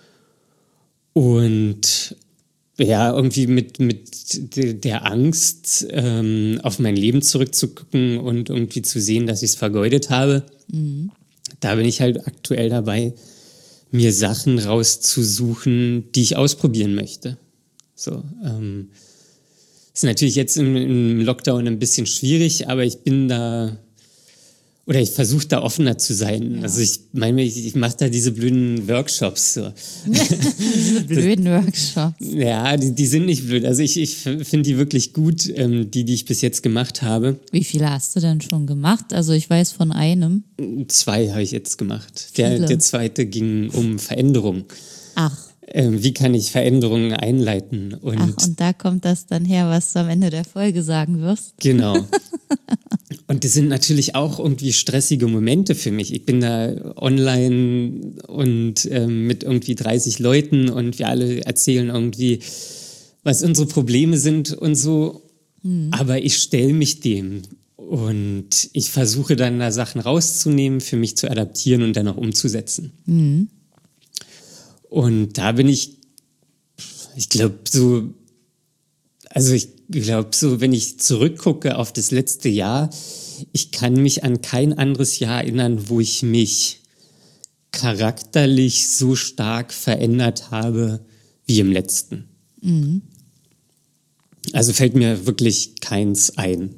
und ja, irgendwie mit, mit der Angst, ähm, auf mein Leben zurückzugucken und irgendwie zu sehen, dass ich es vergeudet habe, mhm. da bin ich halt aktuell dabei, mir Sachen rauszusuchen, die ich ausprobieren möchte. So, ähm, ist natürlich jetzt im, im Lockdown ein bisschen schwierig, aber ich bin da Oder ich versuche da offener zu sein. Ja. Also ich meine, ich, ich mache da diese blöden Workshops. So. Diese blöden das, Workshops. Ja, die, die sind nicht blöd. Also ich, ich finde die wirklich gut, ähm, die, die ich bis jetzt gemacht habe. Wie viele hast du denn schon gemacht? Also ich weiß von einem. Zwei habe ich jetzt gemacht. Der, der zweite ging um Veränderung. Ach. Ähm, wie kann ich Veränderungen einleiten? Und Ach, und da kommt das dann her, was du am Ende der Folge sagen wirst. Genau. Und das sind natürlich auch irgendwie stressige Momente für mich. Ich bin da online und ähm, mit irgendwie dreißig Leuten und wir alle erzählen irgendwie, was unsere Probleme sind und so. Mhm. Aber ich stelle mich dem und ich versuche dann da Sachen rauszunehmen, für mich zu adaptieren und dann auch umzusetzen. Mhm. Und da bin ich, ich glaube, so, also ich glaube, so, wenn ich zurückgucke auf das letzte Jahr, ich kann mich an kein anderes Jahr erinnern, wo ich mich charakterlich so stark verändert habe wie im letzten. Mhm. Also fällt mir wirklich keins ein.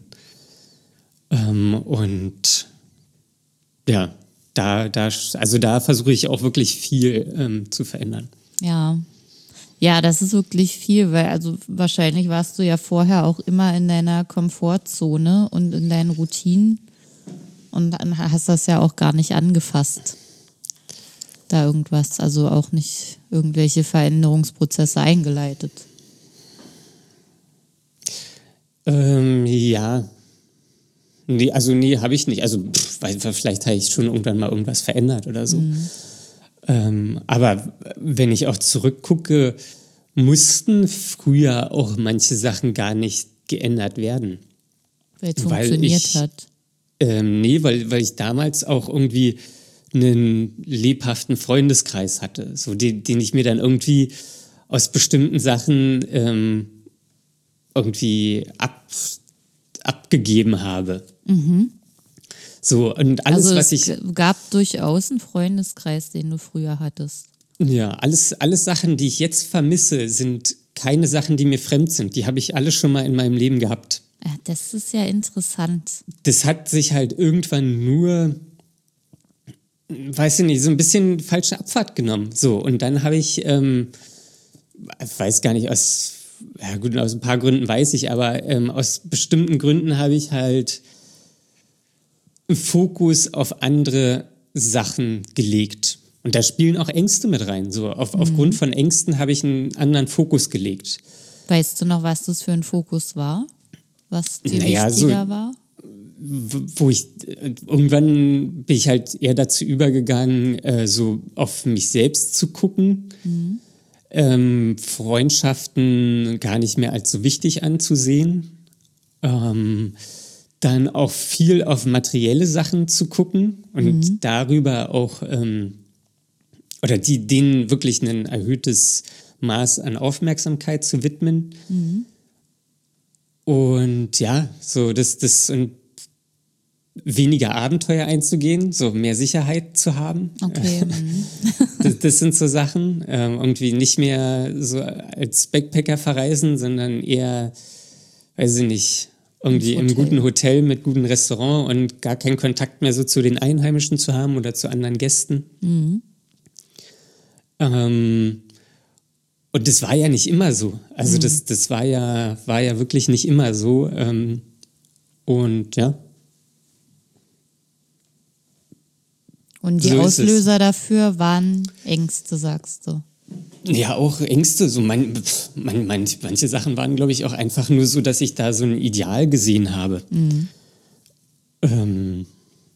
Ähm, und ja, da, da, also da versuche ich auch wirklich viel ähm, zu verändern. Ja. Ja, das ist wirklich viel, weil also wahrscheinlich warst du ja vorher auch immer in deiner Komfortzone und in deinen Routinen und dann hast das ja auch gar nicht angefasst, da irgendwas, also auch nicht irgendwelche Veränderungsprozesse eingeleitet. Ähm, ja, nee, also nee, habe ich nicht. Also pff, weil, vielleicht habe ich schon irgendwann mal irgendwas verändert oder so. Mhm. Ähm, aber wenn ich auch zurückgucke, mussten früher auch manche Sachen gar nicht geändert werden. Weil es funktioniert ich, hat. Ähm, nee, weil, weil ich damals auch irgendwie einen lebhaften Freundeskreis hatte, so den, den ich mir dann irgendwie aus bestimmten Sachen ähm, irgendwie ab, abgegeben habe. Mhm. So, und alles, also was ich. Es gab durchaus einen Freundeskreis, den du früher hattest. Ja, alles, alles Sachen, die ich jetzt vermisse, sind keine Sachen, die mir fremd sind. Die habe ich alle schon mal in meinem Leben gehabt. Ja, das ist ja interessant. Das hat sich halt irgendwann nur, weiß ich nicht, so ein bisschen falsche Abfahrt genommen. So, und dann habe ich, ähm, weiß gar nicht, aus, ja gut, aus ein paar Gründen weiß ich, aber ähm, aus bestimmten Gründen habe ich halt Fokus auf andere Sachen gelegt. Und da spielen auch Ängste mit rein. So, auf, mhm. Aufgrund von Ängsten habe ich einen anderen Fokus gelegt. Weißt du noch, was das für ein Fokus war? Was dir naja, wichtiger so, war? Wo ich, irgendwann bin ich halt eher dazu übergegangen, äh, so auf mich selbst zu gucken. Mhm. Ähm, Freundschaften gar nicht mehr als so wichtig anzusehen. Ähm, dann auch viel auf materielle Sachen zu gucken und mhm. darüber auch ähm, oder die, denen wirklich ein erhöhtes Maß an Aufmerksamkeit zu widmen. Mhm. Und ja, so das, das und weniger Abenteuer einzugehen, so mehr Sicherheit zu haben. Okay. das, das sind so Sachen. Ähm, irgendwie nicht mehr so als Backpacker verreisen, sondern eher, weiß ich nicht, irgendwie im guten Hotel mit gutem Restaurant und gar keinen Kontakt mehr so zu den Einheimischen zu haben oder zu anderen Gästen. Mhm. Ähm, und das war ja nicht immer so. Also mhm. das, das war ja, war ja wirklich nicht immer so. Ähm, und ja. Und die so Auslöser dafür waren Ängste, sagst du? Ja, auch Ängste. So man, man, man, manche Sachen waren, glaube ich, auch einfach nur so, dass ich da so ein Ideal gesehen habe. Mhm. Ähm,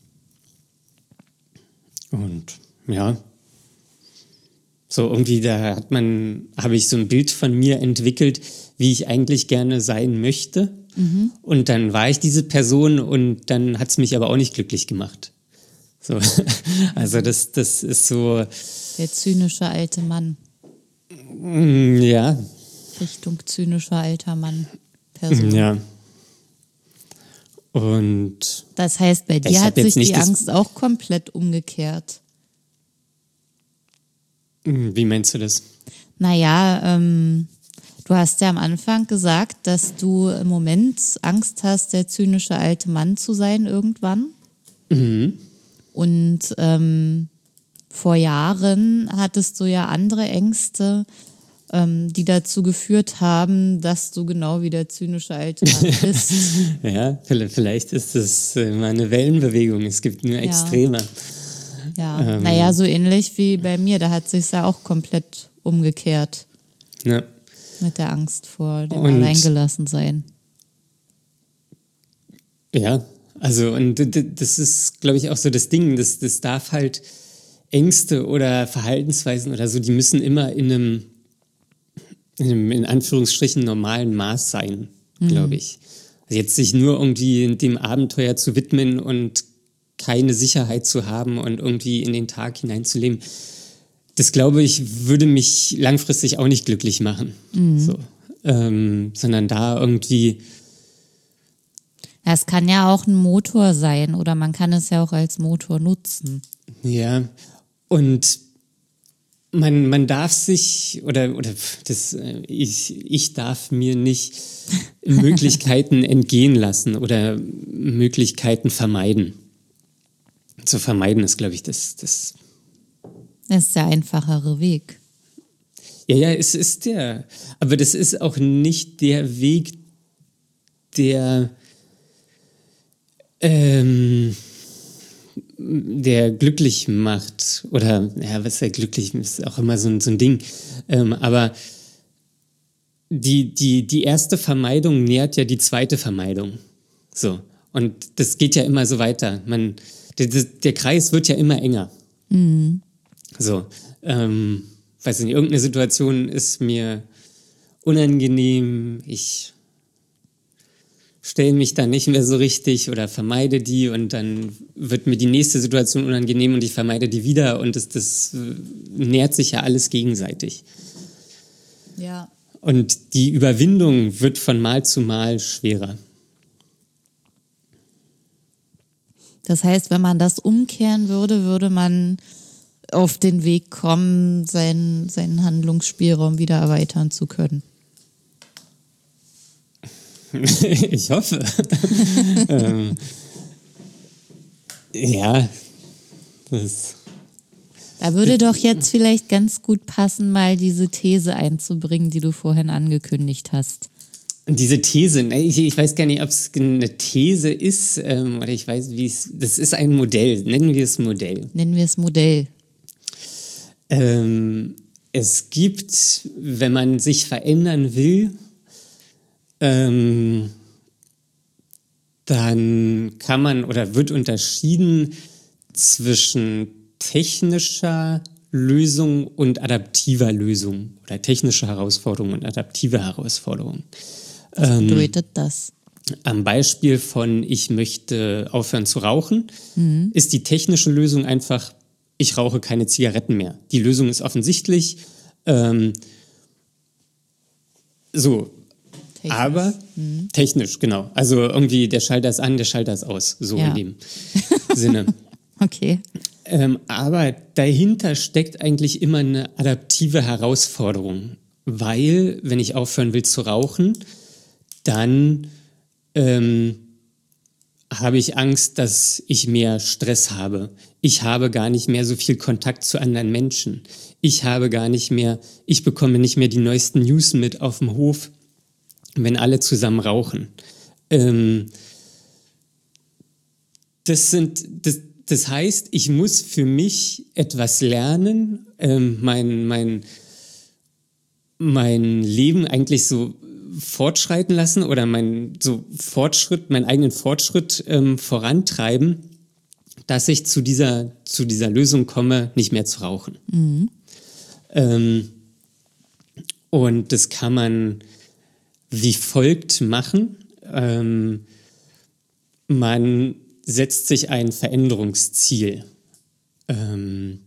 und ja. So irgendwie, da hat man, habe ich so ein Bild von mir entwickelt, wie ich eigentlich gerne sein möchte. Mhm. Und dann war ich diese Person und dann hat es mich aber auch nicht glücklich gemacht. So. Also das, das ist so... Der zynische alte Mann. Ja. Richtung zynischer alter Mann. Person. Ja. Und... Das heißt, bei dir hat sich die Angst auch komplett umgekehrt. Wie meinst du das? Naja, ähm, du hast ja am Anfang gesagt, dass du im Moment Angst hast, der zynische alte Mann zu sein irgendwann. Mhm. Und ähm, vor Jahren hattest du ja andere Ängste, ähm, die dazu geführt haben, dass du genau wie der zynische alte Mann bist. Ja, vielleicht ist das mal eine Wellenbewegung. Es gibt nur Extreme. Ja, ähm, naja, so ähnlich wie bei mir. Da hat sich's ja auch komplett umgekehrt. Ja. Mit der Angst vor dem Alleingelassensein. Ja, also und das ist, glaube ich, auch so das Ding. Das, das darf halt Ängste oder Verhaltensweisen oder so, die müssen immer in einem, in, einem, in Anführungsstrichen, normalen Maß sein, mhm. glaube ich. Also jetzt sich nur irgendwie dem Abenteuer zu widmen und keine Sicherheit zu haben und irgendwie in den Tag hineinzuleben, das, glaube ich, würde mich langfristig auch nicht glücklich machen. Mhm. So. Ähm, sondern da irgendwie... Ja, es kann ja auch ein Motor sein oder man kann es ja auch als Motor nutzen. Ja, und man, man darf sich, oder, oder das, ich, ich darf mir nicht Möglichkeiten entgehen lassen oder Möglichkeiten vermeiden. Zu vermeiden ist, glaube ich, das, das... Das ist der einfachere Weg. Ja, ja, es ist der. Aber das ist auch nicht der Weg, der, ähm, der glücklich macht. Oder, ja, was ist ja glücklich, ist auch immer so ein, so ein Ding. Ähm, aber die, die, die erste Vermeidung nährt ja die zweite Vermeidung. So. Und das geht ja immer so weiter. Man... Der, der Kreis wird ja immer enger. Mhm. So, ähm, weiß nicht, irgendeine Situation ist mir unangenehm, ich stelle mich da nicht mehr so richtig oder vermeide die und dann wird mir die nächste Situation unangenehm und ich vermeide die wieder und das, das nährt sich ja alles gegenseitig. Ja. Und die Überwindung wird von Mal zu Mal schwerer. Das heißt, wenn man das umkehren würde, würde man auf den Weg kommen, seinen, seinen Handlungsspielraum wieder erweitern zu können. Ich hoffe. ähm, ja, das... Da würde doch jetzt vielleicht ganz gut passen, mal diese These einzubringen, die du vorhin angekündigt hast. Diese These, ich, ich weiß gar nicht, ob es eine These ist, ähm, oder ich weiß, wie es, das ist ein Modell, nennen wir es Modell. Nennen wir es Modell. Ähm, es gibt, wenn man sich verändern will, ähm, dann kann man oder wird unterschieden zwischen technischer Lösung und adaptiver Lösung oder technische Herausforderung und adaptive Herausforderung. Was bedeutet das? Am Beispiel von ich möchte aufhören zu rauchen, mhm. ist die technische Lösung einfach, ich rauche keine Zigaretten mehr. Die Lösung ist offensichtlich. Ähm, so, technisch. aber mhm. technisch, genau. Also irgendwie der Schalter ist an, der Schalter ist aus, so ja. in dem Sinne. Okay. Ähm, aber dahinter steckt eigentlich immer eine adaptive Herausforderung, weil, wenn ich aufhören will zu rauchen, dann ähm, habe ich Angst, dass ich mehr Stress habe. Ich habe gar nicht mehr so viel Kontakt zu anderen Menschen. Ich habe gar nicht mehr, ich bekomme nicht mehr die neuesten News mit auf dem Hof, wenn alle zusammen rauchen. Ähm, das sind, das, das heißt, ich muss für mich etwas lernen, ähm, mein, mein, mein Leben eigentlich so fortschreiten lassen oder mein so Fortschritt, meinen eigenen Fortschritt ähm, vorantreiben, dass ich zu dieser, zu dieser Lösung komme, nicht mehr zu rauchen. Mhm. Ähm, und das kann man wie folgt machen. Ähm, man setzt sich ein Veränderungsziel. Ähm,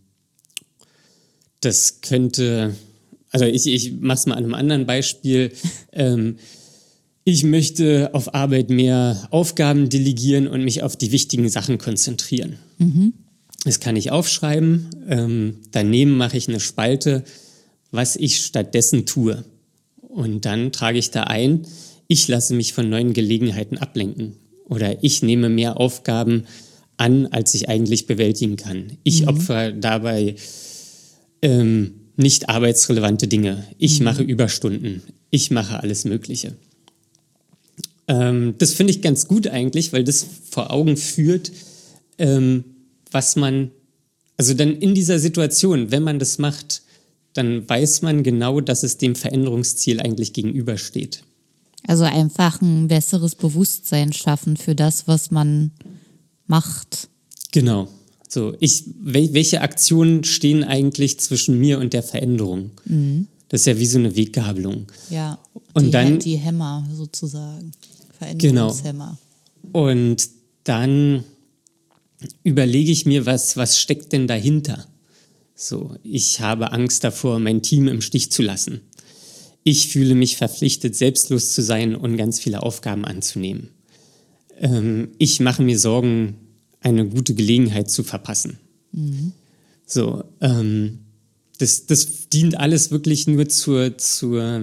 das könnte... Also ich, ich mache es mal an einem anderen Beispiel. Ähm, ich möchte auf Arbeit mehr Aufgaben delegieren und mich auf die wichtigen Sachen konzentrieren. Mhm. Das kann ich aufschreiben. Ähm, daneben mache ich eine Spalte, was ich stattdessen tue. Und dann trage ich da ein, ich lasse mich von neuen Gelegenheiten ablenken. Oder ich nehme mehr Aufgaben an, als ich eigentlich bewältigen kann. Ich mhm. opfere dabei... Ähm, nicht arbeitsrelevante Dinge. Ich mhm. mache Überstunden. Ich mache alles Mögliche. Ähm, das finde ich ganz gut eigentlich, weil das vor Augen führt, ähm, was man, also dann in dieser Situation, wenn man das macht, dann weiß man genau, dass es dem Veränderungsziel eigentlich gegenübersteht. Also einfach ein besseres Bewusstsein schaffen für das, was man macht. Genau. So, ich, welche Aktionen stehen eigentlich zwischen mir und der Veränderung? Mhm. Das ist ja wie so eine Weggabelung. Ja, und die, dann, die Hämmer sozusagen, Veränderungshämmer. Genau. Und dann überlege ich mir, was, was steckt denn dahinter? So, ich habe Angst davor, mein Team im Stich zu lassen. Ich fühle mich verpflichtet, selbstlos zu sein und ganz viele Aufgaben anzunehmen. Ähm, ich mache mir Sorgen, eine gute Gelegenheit zu verpassen. Mhm. So, ähm, das, das dient alles wirklich nur zur, zur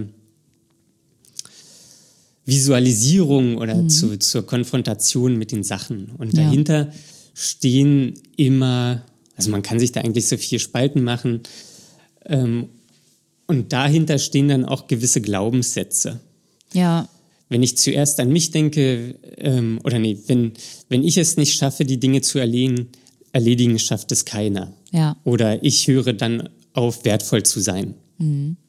Visualisierung oder mhm. zu, zur Konfrontation mit den Sachen. Und ja. dahinter stehen immer, also man kann sich da eigentlich so vier Spalten machen, ähm, und dahinter stehen dann auch gewisse Glaubenssätze. Ja. Wenn ich zuerst an mich denke, ähm, oder nee, wenn, wenn ich es nicht schaffe, die Dinge zu erledigen, erledigen, schafft es keiner. Ja. Oder ich höre dann auf, wertvoll zu sein. Mhm.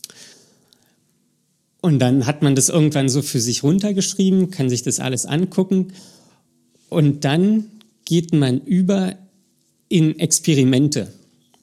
Und dann hat man das irgendwann so für sich runtergeschrieben, kann sich das alles angucken und dann geht man über in Experimente.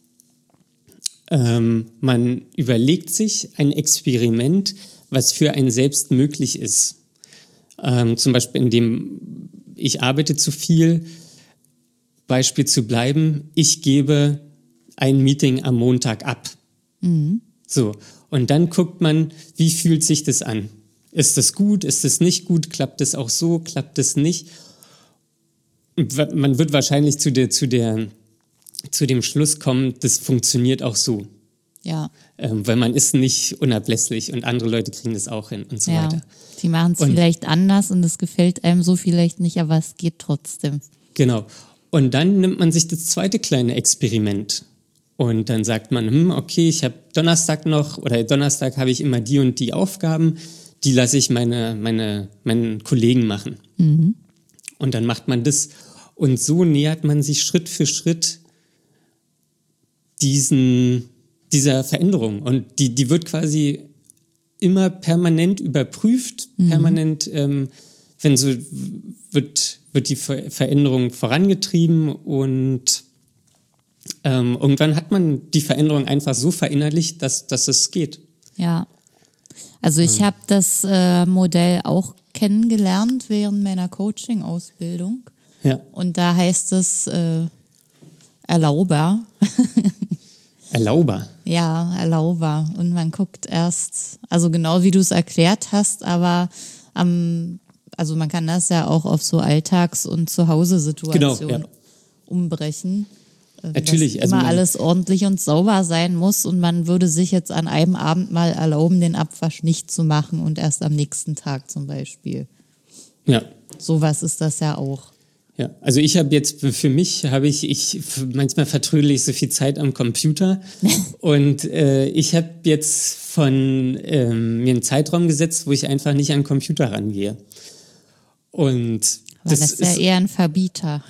Ähm, man überlegt sich ein Experiment, was für einen selbst möglich ist. Ähm, zum Beispiel, indem ich arbeite zu viel, Beispiel zu bleiben, ich gebe ein Meeting am Montag ab. Mhm. So, und dann guckt man, wie fühlt sich das an? Ist das gut, ist das nicht gut, klappt es auch so, klappt es nicht? man wird wahrscheinlich zu der, zu der, zu dem Schluss kommen, das funktioniert auch so. Ja. Ähm, weil man ist nicht unablässig und andere Leute kriegen das auch hin und so ja. weiter. Die machen es vielleicht anders und es gefällt einem so vielleicht nicht, aber es geht trotzdem. Genau. Und dann nimmt man sich das zweite kleine Experiment und dann sagt man, hm, okay, ich habe Donnerstag noch oder Donnerstag habe ich immer die und die Aufgaben, die lasse ich meine, meine, meinen Kollegen machen. Mhm. Und dann macht man das und so nähert man sich Schritt für Schritt diesen, dieser Veränderung und die, die wird quasi immer permanent überprüft, mhm. permanent, ähm, wenn so wird, wird die Ver- Veränderung vorangetrieben und ähm, irgendwann hat man die Veränderung einfach so verinnerlicht, dass, dass es geht. Ja, also ich mhm. habe das äh, Modell auch kennengelernt während meiner Coaching-Ausbildung. Ja. Und da heißt es äh, erlaubbar. Erlaubbar? Ja, erlaubbar. Und man guckt erst, also genau wie du es erklärt hast, aber am, also man kann das ja auch auf so Alltags- und Zuhause-Situationen genau, ja. umbrechen. Natürlich. Dass immer also alles ordentlich und sauber sein muss und man würde sich jetzt an einem Abend mal erlauben, den Abwasch nicht zu machen und erst am nächsten Tag zum Beispiel. Ja. Sowas ist das ja auch. Ja, also ich habe jetzt, für mich habe ich, ich manchmal vertrödel ich so viel Zeit am Computer und äh, ich habe jetzt von ähm, mir einen Zeitraum gesetzt, wo ich einfach nicht an den Computer rangehe. Und Aber das, das ist ja ist eher ein Verbieter.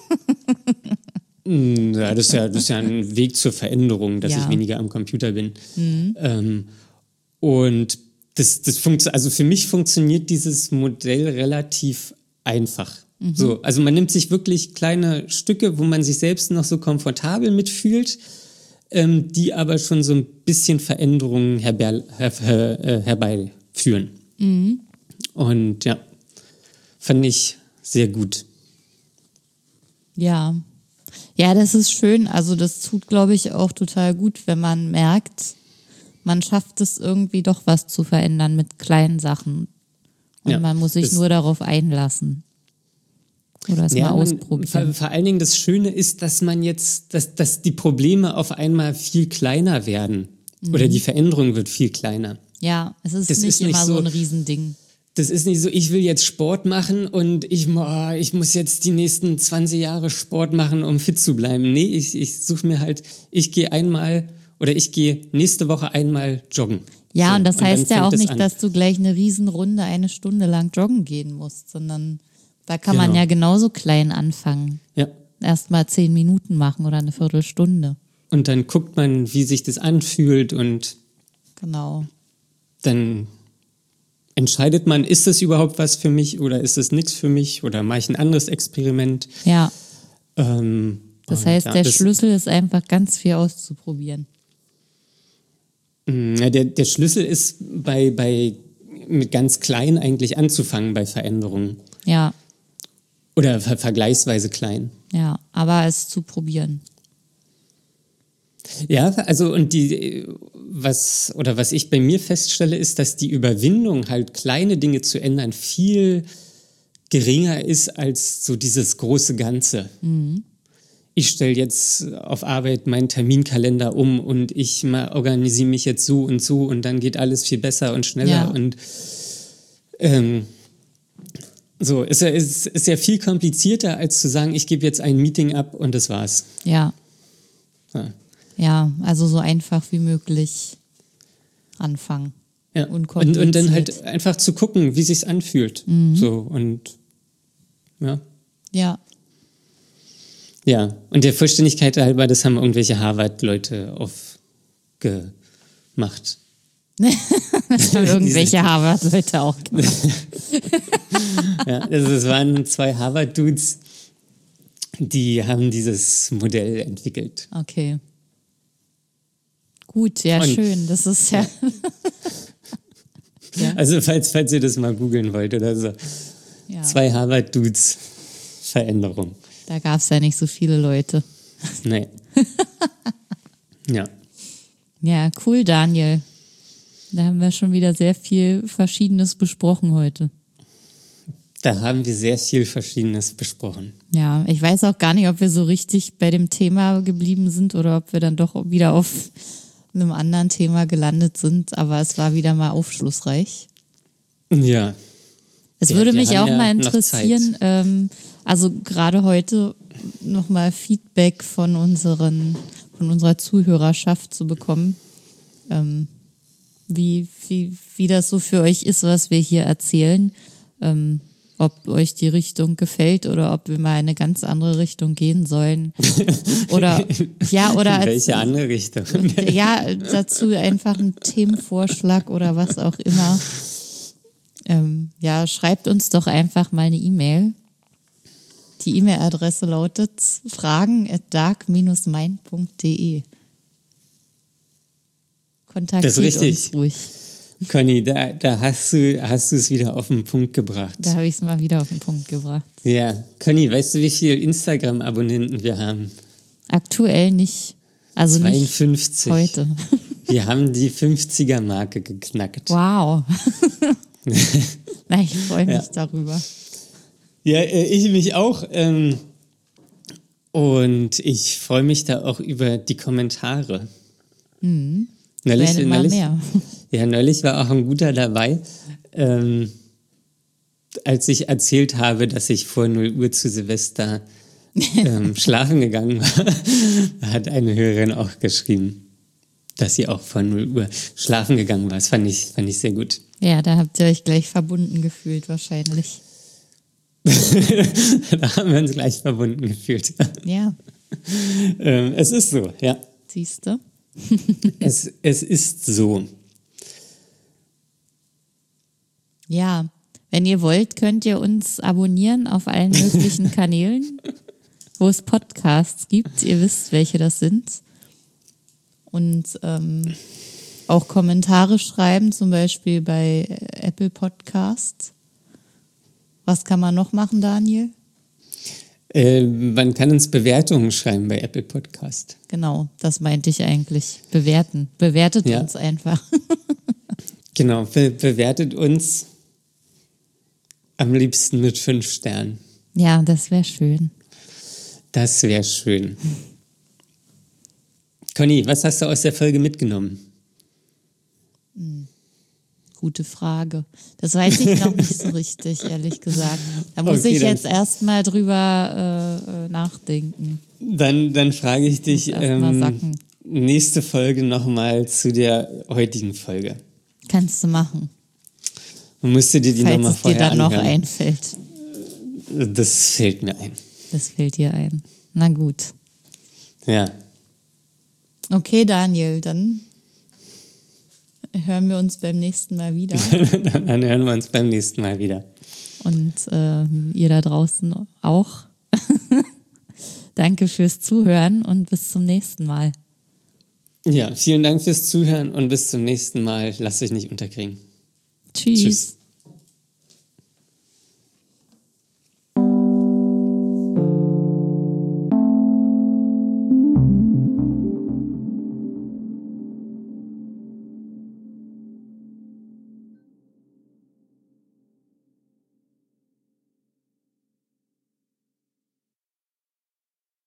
Ja, das ist ja, das ist ja ein Weg zur Veränderung, dass ja. ich weniger am Computer bin. Mhm. Ähm, und das, das funktio- also für mich funktioniert dieses Modell relativ einfach. Mhm. So, also man nimmt sich wirklich kleine Stücke, wo man sich selbst noch so komfortabel mitfühlt, ähm, die aber schon so ein bisschen Veränderungen herber, her, her, herbeiführen. Mhm. Und ja, fand ich sehr gut. Ja. Ja, das ist schön. Also das tut, glaube ich, auch total gut, wenn man merkt, man schafft es irgendwie doch was zu verändern mit kleinen Sachen. Und ja, man muss sich nur darauf einlassen. Oder es ja, mal man, ausprobieren. Vor, vor allen Dingen das Schöne ist, dass man jetzt, dass, dass die Probleme auf einmal viel kleiner werden. Mhm. Oder die Veränderung wird viel kleiner. Ja, es ist das nicht ist immer nicht so, so ein Riesending. Das ist nicht so, ich will jetzt Sport machen und ich, oh, ich muss jetzt die nächsten zwanzig Jahre Sport machen, um fit zu bleiben. Nee, ich, ich suche mir halt, ich gehe einmal oder ich gehe nächste Woche einmal joggen. Ja, so, und das und heißt ja auch nicht, an. dass du gleich eine Riesenrunde eine Stunde lang joggen gehen musst, sondern da kann genau. man ja genauso klein anfangen. Ja. Erst mal zehn Minuten machen oder eine Viertelstunde. Und dann guckt man, wie sich das anfühlt und genau. Dann entscheidet man, ist das überhaupt was für mich oder ist es nichts für mich oder mache ich ein anderes Experiment? Ja. Ähm, das heißt, ja, der das, Schlüssel ist einfach ganz viel auszuprobieren. Ja, der, der Schlüssel ist bei, bei mit ganz klein eigentlich anzufangen bei Veränderungen. Ja. Oder ver- vergleichsweise klein. Ja, aber es zu probieren. Ja, also und die, was, oder was ich bei mir feststelle, ist, dass die Überwindung, halt kleine Dinge zu ändern, viel geringer ist als so dieses große Ganze. Mhm. Ich stelle jetzt auf Arbeit meinen Terminkalender um und ich mal organisiere mich jetzt so und so und dann geht alles viel besser und schneller. Ja. Und ähm, so, ist ja, ist, ist ja viel komplizierter, als zu sagen, ich gebe jetzt ein Meeting ab und das war's. Ja. Ja. Ja, also so einfach wie möglich anfangen. Ja. Und, und dann halt einfach zu gucken, wie sich's anfühlt. Mhm. So und ja. Ja. Ja, und der Vollständigkeit halber, das haben irgendwelche Harvard-Leute aufgemacht. Das haben irgendwelche Harvard-Leute auch gemacht. Ja, also es waren zwei Harvard-Dudes, die haben dieses Modell entwickelt. Okay. Gut, ja, und, schön. Das ist ja. ja. Also, falls, falls ihr das mal googeln wollt oder so. Ja. Zwei Harvard-Dudes, Veränderung. Da gab es ja nicht so viele Leute. Nee. Ja. Ja, cool, Daniel. Da haben wir schon wieder sehr viel Verschiedenes besprochen heute. Da haben wir sehr viel Verschiedenes besprochen. Ja, ich weiß auch gar nicht, ob wir so richtig bei dem Thema geblieben sind oder ob wir dann doch wieder auf einem anderen Thema gelandet sind. Aber es war wieder mal aufschlussreich. Ja. Es Ja, würde wir mich haben auch ja mal noch interessieren, ähm, also gerade heute nochmal Feedback von unseren, von unserer Zuhörerschaft zu bekommen, ähm, wie, wie, wie das so für euch ist, was wir hier erzählen, ähm, ob euch die Richtung gefällt oder ob wir mal in eine ganz andere Richtung gehen sollen. Oder ja, oder In als, welche andere Richtung? ja, dazu einfach einen Themenvorschlag oder was auch immer. Ähm, ja, schreibt uns doch einfach mal eine E-Mail. Die E-Mail-Adresse lautet fragen at dark dash mind punkt de. Kontaktiert Das ist richtig. uns ruhig. Conny, da, da hast du hast du es wieder auf den Punkt gebracht. Da habe ich es mal wieder auf den Punkt gebracht. Ja, Conny, weißt du, wie viele Instagram-Abonnenten wir haben? Aktuell nicht. Also zweiundfünfzig. nicht heute. Wir haben die fünfziger-Marke geknackt. Wow. Na, ich freue mich Ja. darüber. Ja, äh, ich mich auch. Ähm, und ich freue mich da auch über die Kommentare. Mhm. Neulich, Werden immer neulich, mehr. ja, neulich war auch ein guter dabei, ähm, als ich erzählt habe, dass ich vor null Uhr zu Silvester ähm, schlafen gegangen war. Da hat eine Hörerin auch geschrieben, dass sie auch vor null Uhr schlafen gegangen war. Das fand ich, fand ich sehr gut. Ja, da habt ihr euch gleich verbunden gefühlt wahrscheinlich. Da haben wir uns gleich verbunden gefühlt. Ja, ähm, es ist so, ja. siehst du? Es, es ist so. Ja, wenn ihr wollt, könnt ihr uns abonnieren auf allen möglichen Kanälen, wo es Podcasts gibt. Ihr wisst, welche das sind. Und ähm, auch Kommentare schreiben, zum Beispiel bei Apple Podcasts. Was kann man noch machen, Daniel? Äh, man kann uns Bewertungen schreiben bei Apple Podcast. Genau, das meinte ich eigentlich. Bewerten. Bewertet Ja. uns einfach. Genau, be bewertet uns am liebsten mit fünf Sternen. Ja, das wäre schön. Das wäre schön. Conny, was hast du aus der Folge mitgenommen? Gute Frage. Das weiß ich noch nicht so richtig, ehrlich gesagt. Da muss Okay, ich dann- jetzt erstmal drüber äh, äh, nachdenken. Dann, dann frage ich dich Muss erst mal ähm, sacken. nächste Folge nochmal zu der heutigen Folge. Kannst du machen, Und musst du dir die falls nochmal es dir vorher dann noch anhören. einfällt. Das fällt mir ein. Das fällt dir ein. Na gut. Ja. Okay, Daniel, dann hören wir uns beim nächsten Mal wieder. Dann hören wir uns beim nächsten Mal wieder. Und äh, ihr da draußen auch. Danke fürs Zuhören und bis zum nächsten Mal. Ja, vielen Dank fürs Zuhören und bis zum nächsten Mal. Lasst euch nicht unterkriegen. Tschüss. Tschüss.